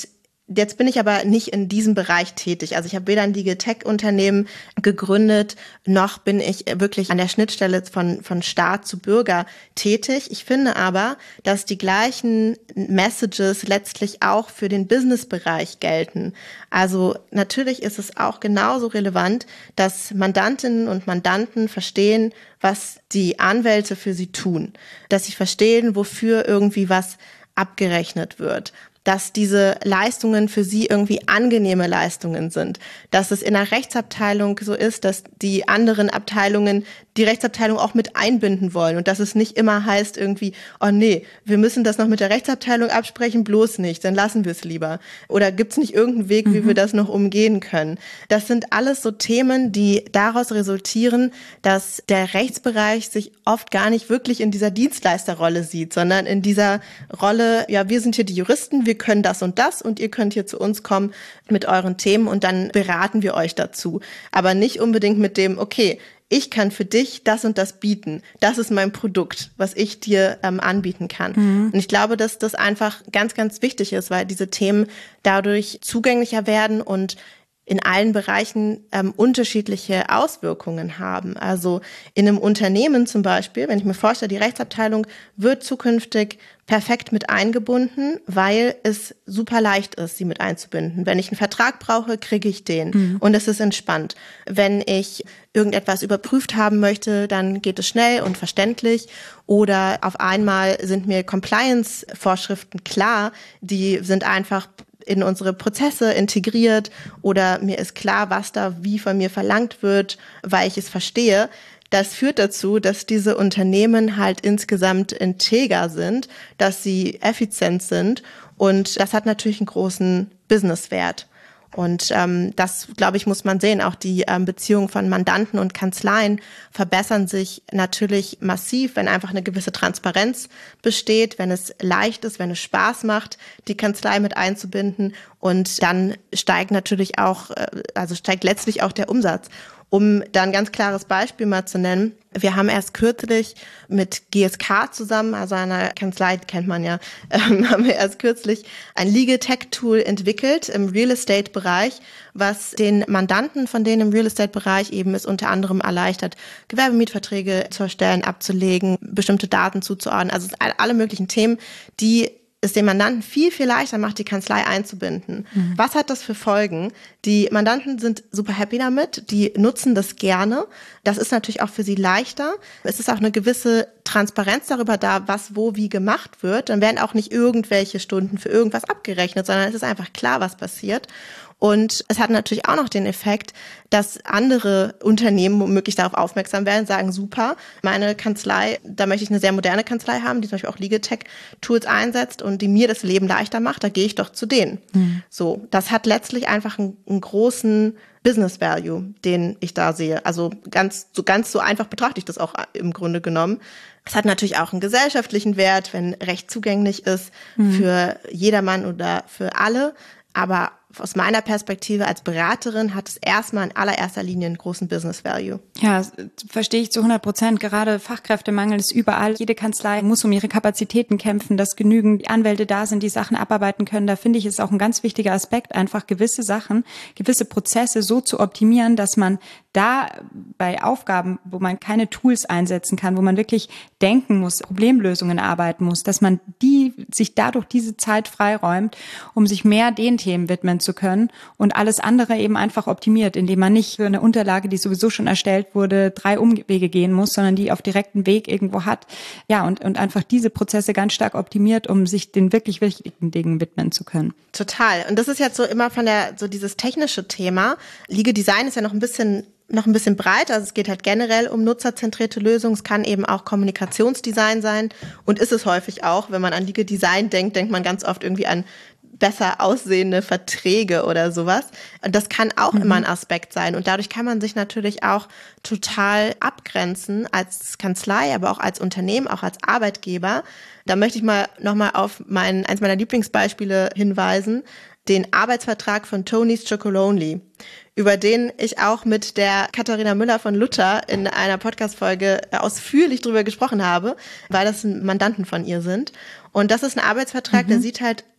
Jetzt bin ich aber nicht in diesem Bereich tätig. Also ich habe weder ein Legal-Tech-Unternehmen gegründet, noch bin ich wirklich an der Schnittstelle von, von Staat zu Bürger tätig. Ich finde aber, dass die gleichen Messages letztlich auch für den Business-Bereich gelten. Also natürlich ist es auch genauso relevant, dass Mandantinnen und Mandanten verstehen, was die Anwälte für sie tun. Dass sie verstehen, wofür irgendwie was abgerechnet wird. Dass diese Leistungen für sie irgendwie angenehme Leistungen sind. Dass es in der Rechtsabteilung so ist, dass die anderen Abteilungen die Rechtsabteilung auch mit einbinden wollen und dass es nicht immer heißt irgendwie, oh nee, wir müssen das noch mit der Rechtsabteilung absprechen, bloß nicht, dann lassen wir es lieber. Oder gibt es nicht irgendeinen Weg, wie mhm. wir das noch umgehen können? Das sind alles so Themen, die daraus resultieren, dass der Rechtsbereich sich oft gar nicht wirklich in dieser Dienstleisterrolle sieht, sondern in dieser Rolle, ja, wir sind hier die Juristen, wir können das und das und ihr könnt hier zu uns kommen mit euren Themen und dann beraten wir euch dazu. Aber nicht unbedingt mit dem, okay, ich kann für dich das und das bieten. Das ist mein Produkt, was ich dir ähm, anbieten kann. Mhm. Und ich glaube, dass das einfach ganz, ganz wichtig ist, weil diese Themen dadurch zugänglicher werden und in allen Bereichen ähm, unterschiedliche Auswirkungen haben. Also in einem Unternehmen zum Beispiel, wenn ich mir vorstelle, die Rechtsabteilung wird zukünftig perfekt mit eingebunden, weil es super leicht ist, sie mit einzubinden. Wenn ich einen Vertrag brauche, kriege ich den mhm. und es ist entspannt. Wenn ich irgendetwas überprüft haben möchte, dann geht es schnell und verständlich. Oder auf einmal sind mir Compliance-Vorschriften klar, die sind einfach in unsere Prozesse integriert oder mir ist klar, was da wie von mir verlangt wird, weil ich es verstehe. Das führt dazu, dass diese Unternehmen halt insgesamt integer sind, dass sie effizient sind und das hat natürlich einen großen Businesswert. Und ähm, das, glaube ich, muss man sehen. Auch die ähm, Beziehungen von Mandanten und Kanzleien verbessern sich natürlich massiv, wenn einfach eine gewisse Transparenz besteht, wenn es leicht ist, wenn es Spaß macht, die Kanzlei mit einzubinden. Und dann steigt natürlich auch, äh, also steigt letztlich auch der Umsatz. Um da ein ganz klares Beispiel mal zu nennen, wir haben erst kürzlich mit G S K zusammen, also einer Kanzlei, kennt man ja, ähm, haben wir erst kürzlich ein Legal Tech Tool entwickelt im Real Estate Bereich, was den Mandanten von denen im Real Estate Bereich eben es unter anderem erleichtert, Gewerbemietverträge zu erstellen, abzulegen, bestimmte Daten zuzuordnen, also alle möglichen Themen, die es dem Mandanten viel, viel leichter macht, die Kanzlei einzubinden. Mhm. Was hat das für Folgen? Die Mandanten sind super happy damit, die nutzen das gerne. Das ist natürlich auch für sie leichter. Es ist auch eine gewisse Transparenz darüber da, was wo wie gemacht wird. Dann werden auch nicht irgendwelche Stunden für irgendwas abgerechnet, sondern es ist einfach klar, was passiert. Und es hat natürlich auch noch den Effekt, dass andere Unternehmen womöglich darauf aufmerksam werden, sagen, super, meine Kanzlei, da möchte ich eine sehr moderne Kanzlei haben, die zum Beispiel auch Legal Tech Tools einsetzt und die mir das Leben leichter macht, da gehe ich doch zu denen. Mhm. So, das hat letztlich einfach einen, einen großen Business Value, den ich da sehe. Also ganz so ganz so einfach betrachte ich das auch im Grunde genommen. Es hat natürlich auch einen gesellschaftlichen Wert, wenn Recht zugänglich ist mhm. für jedermann oder für alle, aber aus meiner Perspektive als Beraterin hat es erstmal in allererster Linie einen großen Business Value. Ja, verstehe ich zu hundert Prozent. Gerade Fachkräftemangel ist überall. Jede Kanzlei muss um ihre Kapazitäten kämpfen, dass genügend Anwälte da sind, die Sachen abarbeiten können. Da finde ich, ist auch ein ganz wichtiger Aspekt, einfach gewisse Sachen, gewisse Prozesse so zu optimieren, dass man da bei Aufgaben, wo man keine Tools einsetzen kann, wo man wirklich denken muss, Problemlösungen arbeiten muss, dass man die sich dadurch diese Zeit freiräumt, um sich mehr den Themen widmen zu können und alles andere eben einfach optimiert, indem man nicht für eine Unterlage, die sowieso schon erstellt wurde, drei Umwege gehen muss, sondern die auf direkten Weg irgendwo hat. Ja, und, und einfach diese Prozesse ganz stark optimiert, um sich den wirklich wichtigen Dingen widmen zu können. Total. Und das ist jetzt so immer von der, so dieses technische Thema. Legal Design ist ja noch ein bisschen noch ein bisschen breiter, also es geht halt generell um nutzerzentrierte Lösungen, es kann eben auch Kommunikationsdesign sein und ist es häufig auch, wenn man an Legal Design denkt, denkt man ganz oft irgendwie an besser aussehende Verträge oder sowas. Und das kann auch mhm. immer ein Aspekt sein und dadurch kann man sich natürlich auch total abgrenzen als Kanzlei, aber auch als Unternehmen, auch als Arbeitgeber. Da möchte ich mal nochmal auf mein, eins meiner Lieblingsbeispiele hinweisen, den Arbeitsvertrag von Tony's Chocolonely, über den ich auch mit der Katharina Müller von Luther in einer Podcast-Folge ausführlich drüber gesprochen habe, weil das Mandanten von ihr sind. Und das ist ein Arbeitsvertrag, mhm. der sieht halt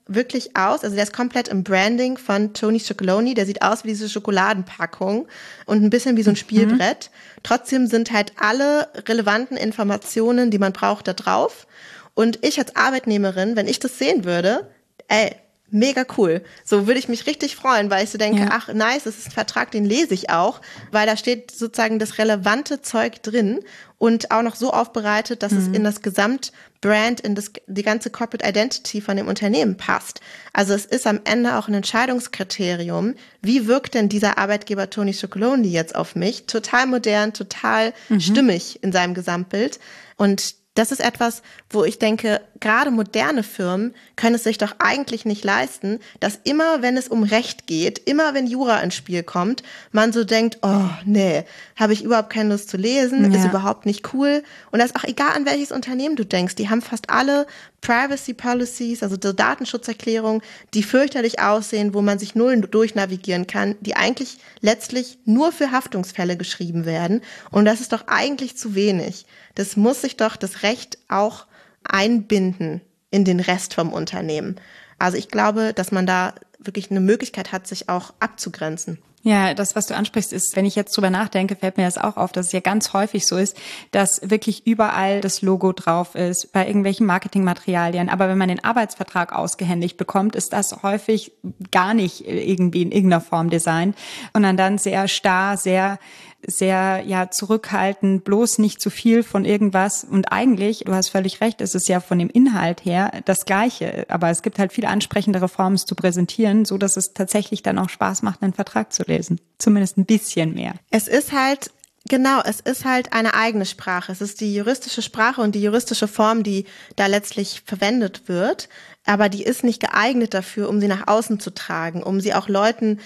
wirklich aus, also der ist komplett im Branding von Tony Chocolonely, der sieht aus wie diese Schokoladenpackung und ein bisschen wie so ein Spielbrett. Mhm. Trotzdem sind halt alle relevanten Informationen, die man braucht, da drauf. Und ich als Arbeitnehmerin, wenn ich das sehen würde, ey, mega cool. So würde ich mich richtig freuen, weil ich so denke, ja. ach nice, das ist ein Vertrag, den lese ich auch, weil da steht sozusagen das relevante Zeug drin und auch noch so aufbereitet, dass mhm. es in das Gesamtbrand, in das, die ganze Corporate Identity von dem Unternehmen passt. Also es ist am Ende auch ein Entscheidungskriterium, wie wirkt denn dieser Arbeitgeber Tony Chocolonely jetzt auf mich? Total modern, total mhm. stimmig in seinem Gesamtbild. Und das ist etwas, wo ich denke, gerade moderne Firmen können es sich doch eigentlich nicht leisten, dass immer, wenn es um Recht geht, immer wenn Jura ins Spiel kommt, man so denkt, oh nee, habe ich überhaupt keine Lust zu lesen, ja. ist überhaupt nicht cool. Und das ist auch egal, an welches Unternehmen du denkst, die haben fast alle Privacy Policies, also die Datenschutzerklärungen, die fürchterlich aussehen, wo man sich null durchnavigieren kann, die eigentlich letztlich nur für Haftungsfälle geschrieben werden. Und das ist doch eigentlich zu wenig. Das muss sich doch das Recht auch einbinden in den Rest vom Unternehmen. Also ich glaube, dass man da wirklich eine Möglichkeit hat, sich auch abzugrenzen. Ja, das, was du ansprichst, ist, wenn ich jetzt drüber nachdenke, fällt mir das auch auf, dass es ja ganz häufig so ist, dass wirklich überall das Logo drauf ist, bei irgendwelchen Marketingmaterialien. Aber wenn man den Arbeitsvertrag ausgehändigt bekommt, ist das häufig gar nicht irgendwie in irgendeiner Form designt, sondern dann sehr starr, sehr sehr ja zurückhaltend, bloß nicht zu viel von irgendwas. Und eigentlich, du hast völlig recht, es ist ja von dem Inhalt her das Gleiche. Aber es gibt halt viel ansprechendere Formen, es zu präsentieren, so dass es tatsächlich dann auch Spaß macht, einen Vertrag zu lesen. Zumindest ein bisschen mehr. Es ist halt Genau, es ist halt eine eigene Sprache. Es ist die juristische Sprache und die juristische Form, die da letztlich verwendet wird. Aber die ist nicht geeignet dafür, um sie nach außen zu tragen, um sie auch Leuten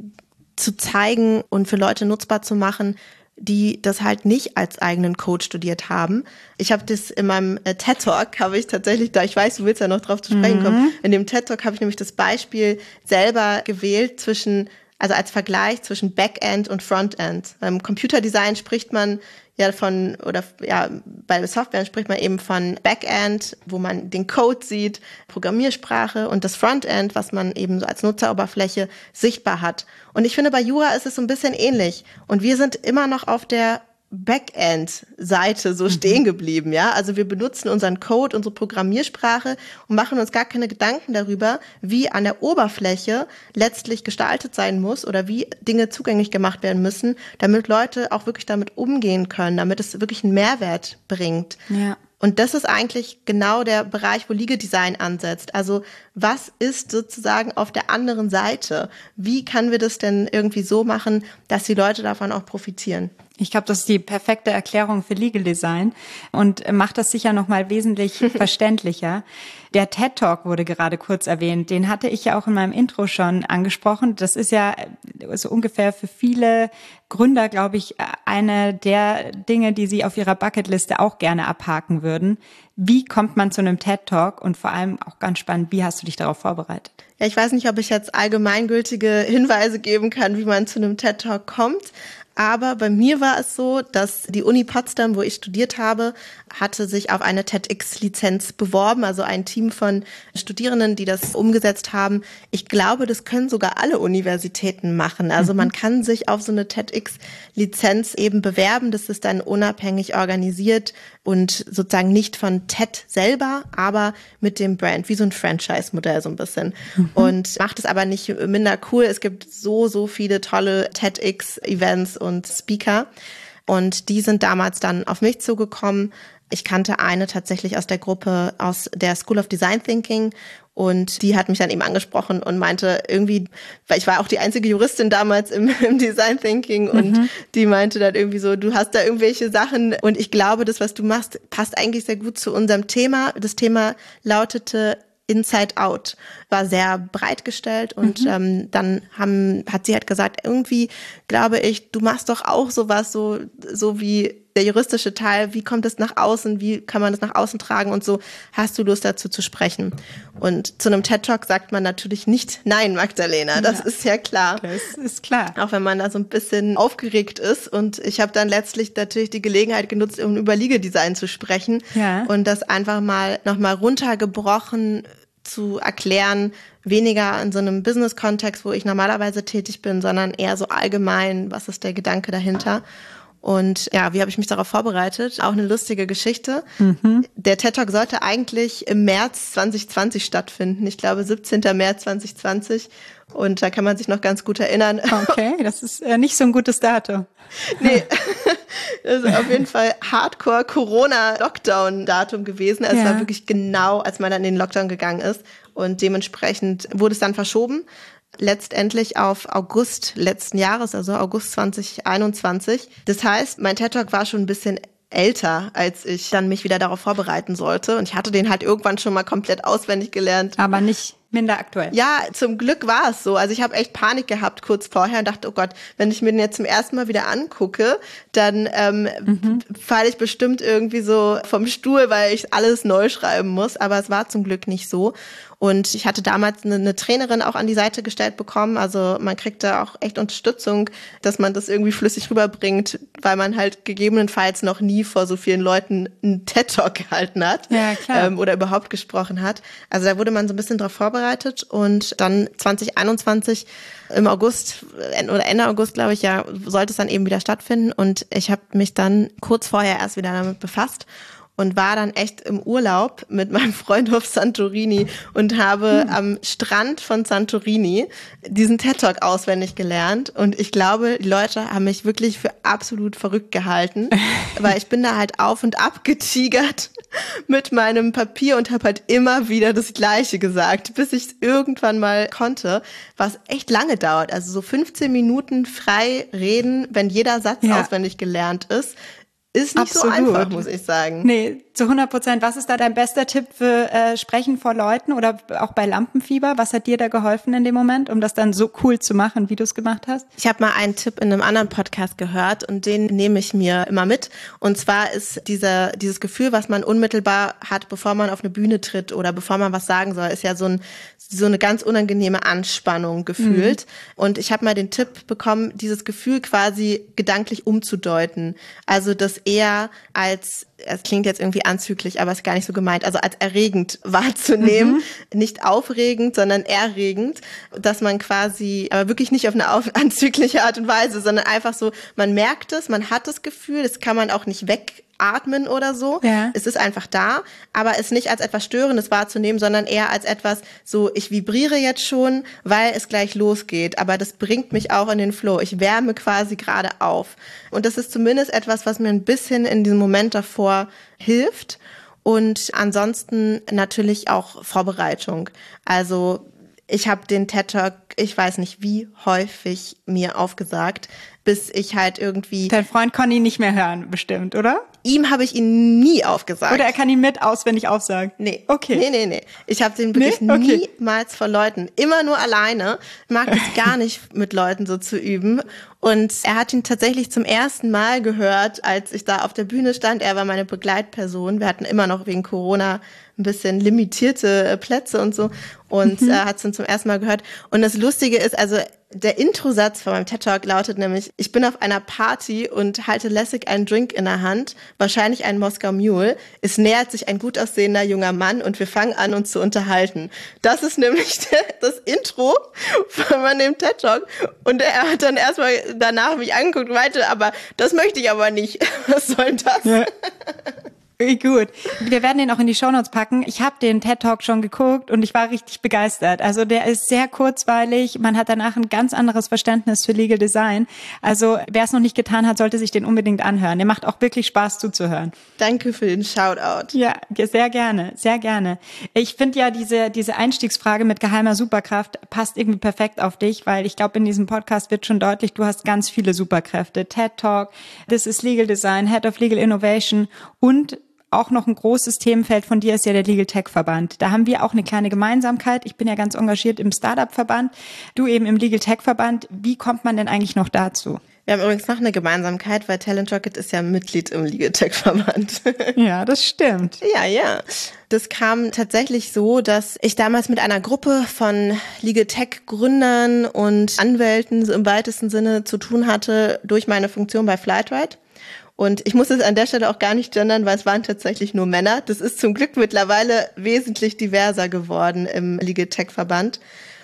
zu zeigen und für Leute nutzbar zu machen, die das halt nicht als eigenen Code studiert haben. Ich habe das in meinem äh, TED-Talk, habe ich tatsächlich, da ich weiß, du willst ja noch drauf zu sprechen kommen, in dem TED-Talk habe ich nämlich das Beispiel selber gewählt zwischen, also als Vergleich zwischen Backend und Frontend. Beim Computerdesign spricht man ja von, oder ja, bei Software spricht man eben von Backend, wo man den Code sieht, Programmiersprache, und das Frontend, was man eben so als Nutzeroberfläche sichtbar hat. Und ich finde, bei Jura ist es so ein bisschen ähnlich. Und wir sind immer noch auf der Backend-Seite so stehen geblieben, ja. Also wir benutzen unseren Code, unsere Programmiersprache und machen uns gar keine Gedanken darüber, wie an der Oberfläche letztlich gestaltet sein muss oder wie Dinge zugänglich gemacht werden müssen, damit Leute auch wirklich damit umgehen können, damit es wirklich einen Mehrwert bringt. Ja. Und das ist eigentlich genau der Bereich, wo Legal Design ansetzt. Also was ist sozusagen auf der anderen Seite? Wie können wir das denn irgendwie so machen, dass die Leute davon auch profitieren? Ich glaube, das ist die perfekte Erklärung für Legal Design und macht das sicher noch mal wesentlich verständlicher. Der TED Talk wurde gerade kurz erwähnt. Den hatte ich ja auch in meinem Intro schon angesprochen. Das ist ja so ungefähr für viele Gründer, glaube ich, eine der Dinge, die sie auf ihrer Bucketliste auch gerne abhaken würden. Wie kommt man zu einem TED Talk? Und vor allem auch ganz spannend, wie hast du dich darauf vorbereitet? Ja, ich weiß nicht, ob ich jetzt allgemeingültige Hinweise geben kann, wie man zu einem TED Talk kommt. Aber bei mir war es so, dass die Uni Potsdam, wo ich studiert habe, hatte sich auf eine TEDx-Lizenz beworben, also ein Team von Studierenden, die das umgesetzt haben. Ich glaube, das können sogar alle Universitäten machen. Also man kann sich auf so eine TEDx-Lizenz eben bewerben. Das ist dann unabhängig organisiert und sozusagen nicht von TED selber, aber mit dem Brand, wie so ein Franchise-Modell so ein bisschen. Mhm. Und macht es aber nicht minder cool. Es gibt so, so viele tolle TEDx-Events und Speaker. Und die sind damals dann auf mich zugekommen. Ich kannte eine tatsächlich aus der Gruppe aus der School of Design Thinking und die hat mich dann eben angesprochen und meinte irgendwie, weil ich war auch die einzige Juristin damals im, im Design Thinking und mhm. die meinte dann irgendwie so, du hast da irgendwelche Sachen und ich glaube, das, was du machst, passt eigentlich sehr gut zu unserem Thema. Das Thema lautete Inside Out, war sehr breit gestellt und mhm. ähm, dann haben, hat sie halt gesagt, irgendwie glaube ich, du machst doch auch sowas, so, so wie der juristische Teil, wie kommt es nach außen, wie kann man das nach außen tragen und so, hast du Lust dazu zu sprechen? Und zu einem TED-Talk sagt man natürlich nicht nein, Magdalena, das ja. ist ja klar. Das ist klar. Auch wenn man da so ein bisschen aufgeregt ist und ich habe dann letztlich natürlich die Gelegenheit genutzt, um über Legal Design zu sprechen ja. und das einfach mal nochmal runtergebrochen zu erklären, weniger in so einem Business-Kontext, wo ich normalerweise tätig bin, sondern eher so allgemein, was ist der Gedanke dahinter. Und ja, wie habe ich mich darauf vorbereitet? Auch eine lustige Geschichte. Mhm. Der TED Talk sollte eigentlich im März zwanzig zwanzig stattfinden. Ich glaube siebzehnten März zwanzig zwanzig. Und da kann man sich noch ganz gut erinnern. Okay, das ist äh, nicht so ein gutes Datum. Nee, das ist auf jeden Fall Hardcore-Corona-Lockdown-Datum gewesen. Also ja. Es war wirklich genau, als man dann in den Lockdown gegangen ist. Und dementsprechend wurde es dann verschoben. Letztendlich auf August letzten Jahres, also August zwanzig einundzwanzig. Das heißt, mein TED Talk war schon ein bisschen älter, als ich dann mich wieder darauf vorbereiten sollte. Und ich hatte den halt irgendwann schon mal komplett auswendig gelernt. Aber nicht minder aktuell. Ja, zum Glück war es so. Also ich habe echt Panik gehabt kurz vorher und dachte, oh Gott, wenn ich mir den jetzt zum ersten Mal wieder angucke, dann ähm, mhm. falle ich bestimmt irgendwie so vom Stuhl, weil ich alles neu schreiben muss. Aber es war zum Glück nicht so. Und ich hatte damals eine, eine Trainerin auch an die Seite gestellt bekommen. Also man kriegt da auch echt Unterstützung, dass man das irgendwie flüssig rüberbringt, weil man halt gegebenenfalls noch nie vor so vielen Leuten einen TED-Talk gehalten hat. Ja, klar. Ähm, oder überhaupt gesprochen hat. Also da wurde man so ein bisschen drauf vorbereitet. Und dann zwanzig einundzwanzig im August oder Ende August, glaube ich, ja, sollte es dann eben wieder stattfinden. Und ich habe mich dann kurz vorher erst wieder damit befasst. Und war dann echt im Urlaub mit meinem Freund auf Santorini und habe hm. am Strand von Santorini diesen TED Talk auswendig gelernt. Und ich glaube, die Leute haben mich wirklich für absolut verrückt gehalten, weil ich bin da halt auf und ab getigert mit meinem Papier und habe halt immer wieder das Gleiche gesagt, bis ich es irgendwann mal konnte, was echt lange dauert. Also so fünfzehn Minuten frei reden, wenn jeder Satz ja. auswendig gelernt ist. Ist nicht Absolut. so einfach, muss ich sagen. Nee, zu hundert Prozent. Was ist da dein bester Tipp für äh, Sprechen vor Leuten oder auch bei Lampenfieber? Was hat dir da geholfen in dem Moment, um das dann so cool zu machen, wie du es gemacht hast? Ich habe mal einen Tipp in einem anderen Podcast gehört und den nehme ich mir immer mit. Und zwar ist dieser dieses Gefühl, was man unmittelbar hat, bevor man auf eine Bühne tritt oder bevor man was sagen soll, ist ja so ein so eine ganz unangenehme Anspannung gefühlt. Mhm. Und ich habe mal den Tipp bekommen, dieses Gefühl quasi gedanklich umzudeuten. Also das eher als, es klingt jetzt irgendwie anzüglich, aber ist gar nicht so gemeint, also als erregend wahrzunehmen, mhm. nicht aufregend, sondern erregend, dass man quasi, aber wirklich nicht auf eine auf, anzügliche Art und Weise, sondern einfach so, man merkt es, man hat das Gefühl, das kann man auch nicht wegatmen oder so. Ja. Es ist einfach da, aber es nicht als etwas Störendes wahrzunehmen, sondern eher als etwas so, ich vibriere jetzt schon, weil es gleich losgeht, aber das bringt mich auch in den Flow. Ich wärme quasi gerade auf. Und das ist zumindest etwas, was mir ein bisschen in diesem Moment davor hilft. Und ansonsten natürlich auch Vorbereitung. Also ich habe den TED Talk, ich weiß nicht wie häufig mir aufgesagt, bis ich halt irgendwie... Dein Freund kann ihn nicht mehr hören, bestimmt, oder? Ihm habe ich ihn nie aufgesagt. Oder er kann ihn mit auswendig aufsagen? Nee. Okay. Nee, nee, nee. Ich habe den wirklich nee? okay. niemals vor Leuten. Immer nur alleine. Ich mag es gar nicht, mit Leuten so zu üben. Und er hat ihn tatsächlich zum ersten Mal gehört, als ich da auf der Bühne stand. Er war meine Begleitperson. Wir hatten immer noch wegen Corona ein bisschen limitierte Plätze und so. Und mhm. er hat es dann zum ersten Mal gehört. Und das Lustige ist, also der Introsatz von meinem TED Talk lautet nämlich, ich bin auf einer Party und halte lässig einen Drink in der Hand, wahrscheinlich einen Moskau Mule. Es nähert sich ein gut aussehender junger Mann und wir fangen an, uns zu unterhalten. Das ist nämlich das Intro von meinem TED Talk. Und er hat dann erstmal danach mich angeguckt und meinte, aber das möchte ich aber nicht. Was soll denn das? Ja. Gut. Wir werden den auch in die Shownotes packen. Ich habe den TED Talk schon geguckt und ich war richtig begeistert. Also der ist sehr kurzweilig. Man hat danach ein ganz anderes Verständnis für Legal Design. Also wer es noch nicht getan hat, sollte sich den unbedingt anhören. Der macht auch wirklich Spaß zuzuhören. Danke für den Shoutout. Ja, sehr gerne, sehr gerne. Ich finde ja, diese diese Einstiegsfrage mit geheimer Superkraft passt irgendwie perfekt auf dich, weil ich glaube, in diesem Podcast wird schon deutlich, du hast ganz viele Superkräfte. TED Talk, This is Legal Design, Head of Legal Innovation und auch noch ein großes Themenfeld von dir ist ja der Legal Tech Verband. Da haben wir auch eine kleine Gemeinsamkeit. Ich bin ja ganz engagiert im Startup-Verband, du eben im Legal Tech Verband. Wie kommt man denn eigentlich noch dazu? Wir haben übrigens noch eine Gemeinsamkeit, weil Talent Rocket ist ja Mitglied im Legal Tech Verband. Ja, das stimmt. Ja, ja. Das kam tatsächlich so, dass ich damals mit einer Gruppe von Legal Tech Gründern und Anwälten so im weitesten Sinne zu tun hatte durch meine Funktion bei Flightride. Und ich muss es an der Stelle auch gar nicht gendern, weil es waren tatsächlich nur Männer. Das ist zum Glück mittlerweile wesentlich diverser geworden im Legal Tech Verband.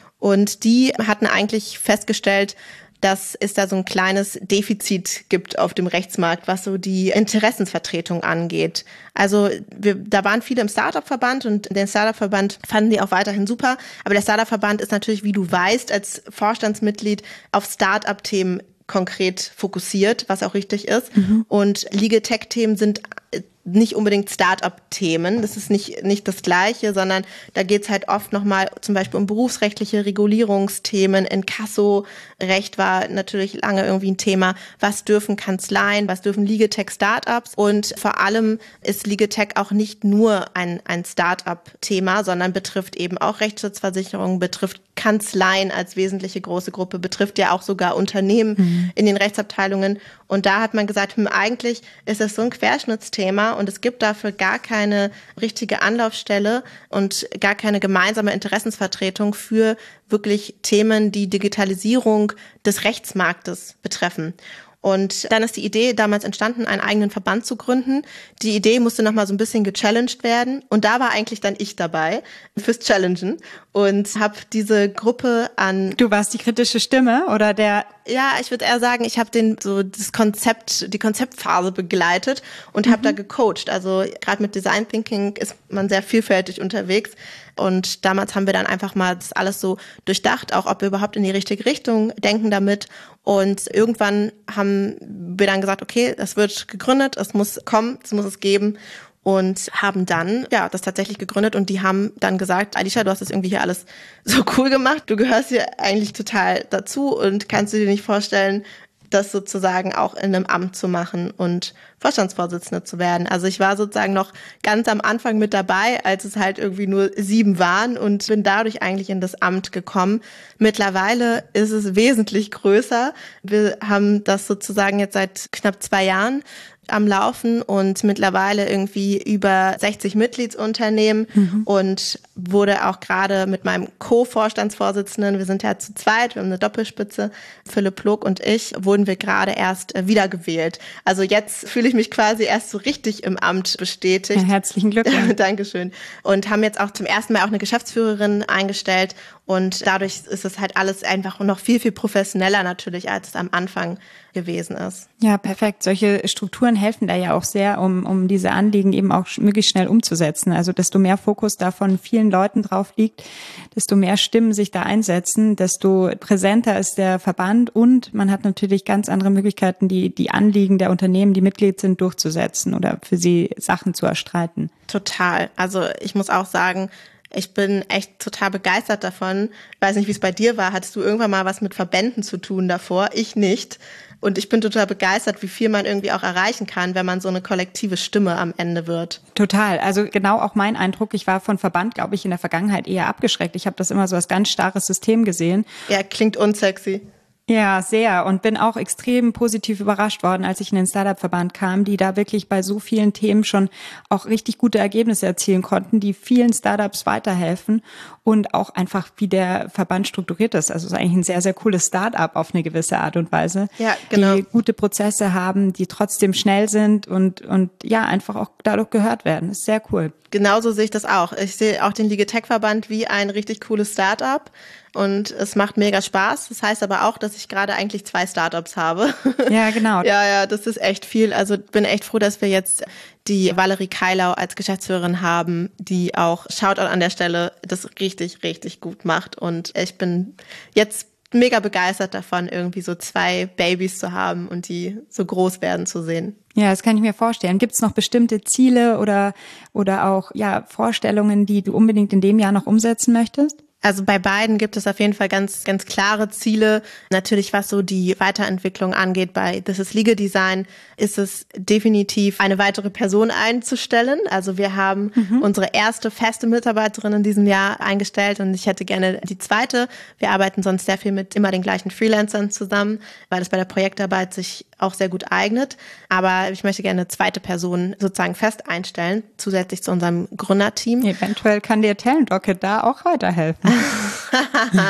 Und die hatten eigentlich festgestellt, dass es da so ein kleines Defizit gibt auf dem Rechtsmarkt, was so die Interessensvertretung angeht. Also wir, da waren viele im Startup-Verband und den Startup-Verband fanden die auch weiterhin super. Aber der Startup-Verband ist natürlich, wie du weißt, als Vorstandsmitglied auf Startup-Themen konkret fokussiert, was auch richtig ist. Mhm. Und Legal Tech-Themen sind nicht unbedingt Start-up-Themen. Das ist nicht nicht das Gleiche, sondern da geht es halt oft nochmal zum Beispiel um berufsrechtliche Regulierungsthemen. Inkasso-Recht war natürlich lange irgendwie ein Thema. Was dürfen Kanzleien, was dürfen Legal Tech-Startups? Und vor allem ist Legal Tech auch nicht nur ein, ein Start-up-Thema, sondern betrifft eben auch Rechtsschutzversicherungen, betrifft Kanzleien als wesentliche große Gruppe, betrifft ja auch sogar Unternehmen mhm. in den Rechtsabteilungen. Und da hat man gesagt, hm, eigentlich ist das so ein Querschnittsthema und es gibt dafür gar keine richtige Anlaufstelle und gar keine gemeinsame Interessensvertretung für wirklich Themen, die Digitalisierung des Rechtsmarktes betreffen. Und dann ist die Idee damals entstanden, einen eigenen Verband zu gründen. Die Idee musste nochmal so ein bisschen gechallenged werden. Und da war eigentlich dann ich dabei fürs Challengen und habe diese Gruppe an... Du warst die kritische Stimme oder der... Ja, ich würde eher sagen, ich habe den so das Konzept, die Konzeptphase begleitet und habe mhm. da gecoacht. Also gerade mit Design Thinking ist man sehr vielfältig unterwegs. Und damals haben wir dann einfach mal das alles so durchdacht, auch ob wir überhaupt in die richtige Richtung denken damit. Und irgendwann haben wir dann gesagt, okay, das wird gegründet, es muss kommen, es muss es geben. Und haben dann ja das tatsächlich gegründet und die haben dann gesagt, Alicia, du hast das irgendwie hier alles so cool gemacht, du gehörst hier eigentlich total dazu und kannst du dir nicht vorstellen, das sozusagen auch in einem Amt zu machen und Vorstandsvorsitzende zu werden. Also ich war sozusagen noch ganz am Anfang mit dabei, als es halt irgendwie nur sieben waren und bin dadurch eigentlich in das Amt gekommen. Mittlerweile ist es wesentlich größer. Wir haben das sozusagen jetzt seit knapp zwei Jahren am Laufen und mittlerweile irgendwie über sechzig Mitgliedsunternehmen mhm. und wurde auch gerade mit meinem Co-Vorstandsvorsitzenden, wir sind ja zu zweit, wir haben eine Doppelspitze, Philipp Plog und ich, wurden wir gerade erst wiedergewählt. Also jetzt fühle ich mich quasi erst so richtig im Amt bestätigt. Ja, herzlichen Glückwunsch. Dankeschön. Und haben jetzt auch zum ersten Mal auch eine Geschäftsführerin eingestellt und dadurch ist es halt alles einfach noch viel, viel professioneller natürlich, als es am Anfang gewesen ist. Ja, perfekt. Solche Strukturen helfen da ja auch sehr, um, um diese Anliegen eben auch möglichst schnell umzusetzen. Also desto mehr Fokus da von vielen Leuten drauf liegt, desto mehr Stimmen sich da einsetzen, desto präsenter ist der Verband und man hat natürlich ganz andere Möglichkeiten, die, die Anliegen der Unternehmen, die Mitglied sind, durchzusetzen oder für sie Sachen zu erstreiten. Total. Also ich muss auch sagen, ich bin echt total begeistert davon. Ich weiß nicht, wie es bei dir war. Hattest du irgendwann mal was mit Verbänden zu tun davor? Ich nicht. Und ich bin total begeistert, wie viel man irgendwie auch erreichen kann, wenn man so eine kollektive Stimme am Ende wird. Total. Also genau auch mein Eindruck. Ich war von Verband, glaube ich, in der Vergangenheit eher abgeschreckt. Ich habe das immer so als ganz starres System gesehen. Ja, klingt unsexy. Ja, sehr. Und bin auch extrem positiv überrascht worden, als ich in den Startup-Verband kam, die da wirklich bei so vielen Themen schon auch richtig gute Ergebnisse erzielen konnten, die vielen Startups weiterhelfen und auch einfach, wie der Verband strukturiert ist. Also es ist eigentlich ein sehr, sehr cooles Startup auf eine gewisse Art und Weise, ja, genau. Die gute Prozesse haben, die trotzdem schnell sind und, und ja, einfach auch dadurch gehört werden. Das ist sehr cool. Genauso sehe ich das auch. Ich sehe auch den Legal Tech Verband wie ein richtig cooles Startup. Und es macht mega Spaß. Das heißt aber auch, dass ich gerade eigentlich zwei Startups habe. Ja, genau. ja, ja, das ist echt viel. Also bin echt froh, dass wir jetzt die Valerie Keilau als Geschäftsführerin haben, die auch, Shoutout an der Stelle, das richtig, richtig gut macht. Und ich bin jetzt mega begeistert davon, irgendwie so zwei Babys zu haben und die so groß werden zu sehen. Ja, das kann ich mir vorstellen. Gibt es noch bestimmte Ziele oder, oder auch ja Vorstellungen, die du unbedingt in dem Jahr noch umsetzen möchtest? Also bei beiden gibt es auf jeden Fall ganz, ganz klare Ziele. Natürlich, was so die Weiterentwicklung angeht, bei This is Legal Design ist es definitiv eine weitere Person einzustellen. Also wir haben mhm. unsere erste feste Mitarbeiterin in diesem Jahr eingestellt und ich hätte gerne die zweite. Wir arbeiten sonst sehr viel mit immer den gleichen Freelancern zusammen, weil es bei der Projektarbeit sich auch sehr gut eignet. Aber ich möchte gerne eine zweite Person sozusagen fest einstellen, zusätzlich zu unserem Gründerteam. Eventuell kann dir Talent Rocket da auch weiterhelfen.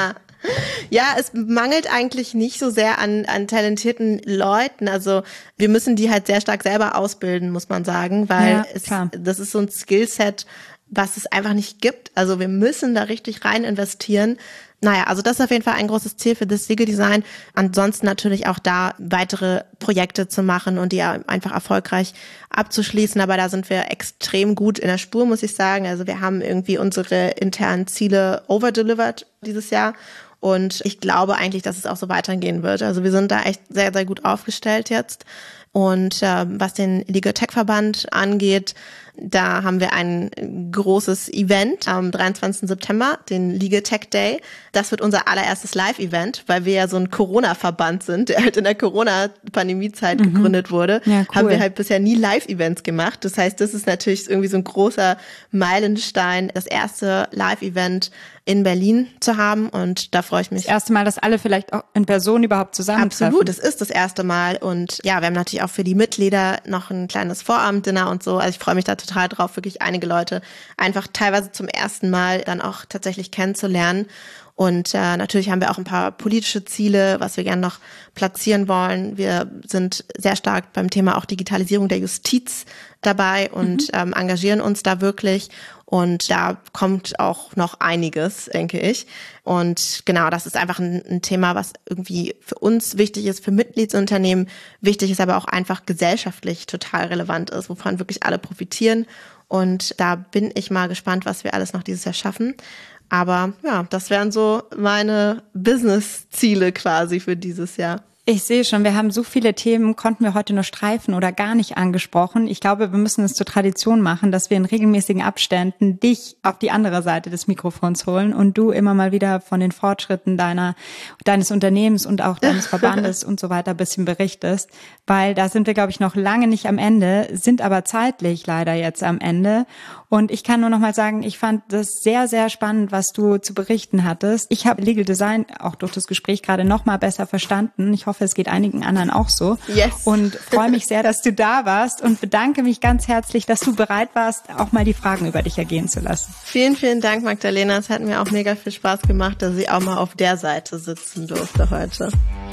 Ja, es mangelt eigentlich nicht so sehr an, an talentierten Leuten. Also wir müssen die halt sehr stark selber ausbilden, muss man sagen, weil ja, es, das ist so ein Skillset, was es einfach nicht gibt. Also wir müssen da richtig rein investieren. Naja, also das ist auf jeden Fall ein großes Ziel für das Legal Design. Ansonsten natürlich auch da weitere Projekte zu machen und die einfach erfolgreich abzuschließen. Aber da sind wir extrem gut in der Spur, muss ich sagen. Also wir haben irgendwie unsere internen Ziele overdelivered dieses Jahr. Und ich glaube eigentlich, dass es auch so weitergehen wird. Also wir sind da echt sehr, sehr gut aufgestellt jetzt. Und äh, was den Legal Tech Verband angeht, da haben wir ein großes Event am dreiundzwanzigsten September, den Legal Tech Day. Das wird unser allererstes Live-Event, weil wir ja so ein Corona-Verband sind, der halt in der Corona-Pandemie-Zeit mhm. gegründet wurde. Ja, cool. Haben wir halt bisher nie Live-Events gemacht. Das heißt, das ist natürlich irgendwie so ein großer Meilenstein, das erste Live-Event in Berlin zu haben, und da freue ich mich. Das erste Mal, dass alle vielleicht auch in Person überhaupt zusammentreffen. Absolut, das ist das erste Mal, und ja, wir haben natürlich auch für die Mitglieder noch ein kleines Vorabend-Dinner und so. Also ich freue mich da total drauf, wirklich einige Leute einfach teilweise zum ersten Mal dann auch tatsächlich kennenzulernen. Und äh, natürlich haben wir auch ein paar politische Ziele, was wir gerne noch platzieren wollen. Wir sind sehr stark beim Thema auch Digitalisierung der Justiz dabei und mhm. ähm, engagieren uns da wirklich. Und da kommt auch noch einiges, denke ich. Und genau, das ist einfach ein, ein Thema, was irgendwie für uns wichtig ist, für Mitgliedsunternehmen wichtig ist, aber auch einfach gesellschaftlich total relevant ist, wovon wirklich alle profitieren. Und da bin ich mal gespannt, was wir alles noch dieses Jahr schaffen. Aber ja, das wären so meine Business-Ziele quasi für dieses Jahr. Ich sehe schon, wir haben so viele Themen, konnten wir heute nur streifen oder gar nicht angesprochen. Ich glaube, wir müssen es zur Tradition machen, dass wir in regelmäßigen Abständen dich auf die andere Seite des Mikrofons holen und du immer mal wieder von den Fortschritten deiner, deines Unternehmens und auch deines Verbandes und so weiter ein bisschen berichtest. Weil da sind wir, glaube ich, noch lange nicht am Ende, sind aber zeitlich leider jetzt am Ende. Und ich kann nur noch mal sagen, ich fand das sehr, sehr spannend, was du zu berichten hattest. Ich habe Legal Design auch durch das Gespräch gerade noch mal besser verstanden. Ich hoffe, es geht einigen anderen auch so. Yes. Und freue mich sehr, dass du da warst und bedanke mich ganz herzlich, dass du bereit warst, auch mal die Fragen über dich ergehen zu lassen. Vielen, vielen Dank, Magdalena. Es hat mir auch mega viel Spaß gemacht, dass ich auch mal auf der Seite sitzen durfte heute.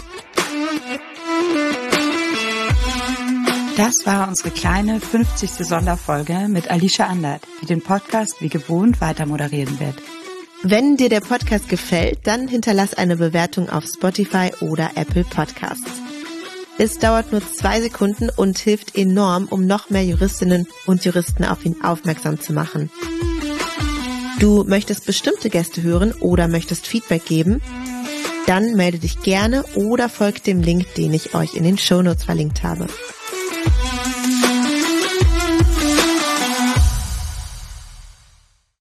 Das war unsere kleine fünfzigste Sonderfolge mit Alicia Andert, die den Podcast wie gewohnt weiter moderieren wird. Wenn dir der Podcast gefällt, dann hinterlass eine Bewertung auf Spotify oder Apple Podcasts. Es dauert nur zwei Sekunden und hilft enorm, um noch mehr Juristinnen und Juristen auf ihn aufmerksam zu machen. Du möchtest bestimmte Gäste hören oder möchtest Feedback geben? Dann melde dich gerne oder folgt dem Link, den ich euch in den Shownotes verlinkt habe.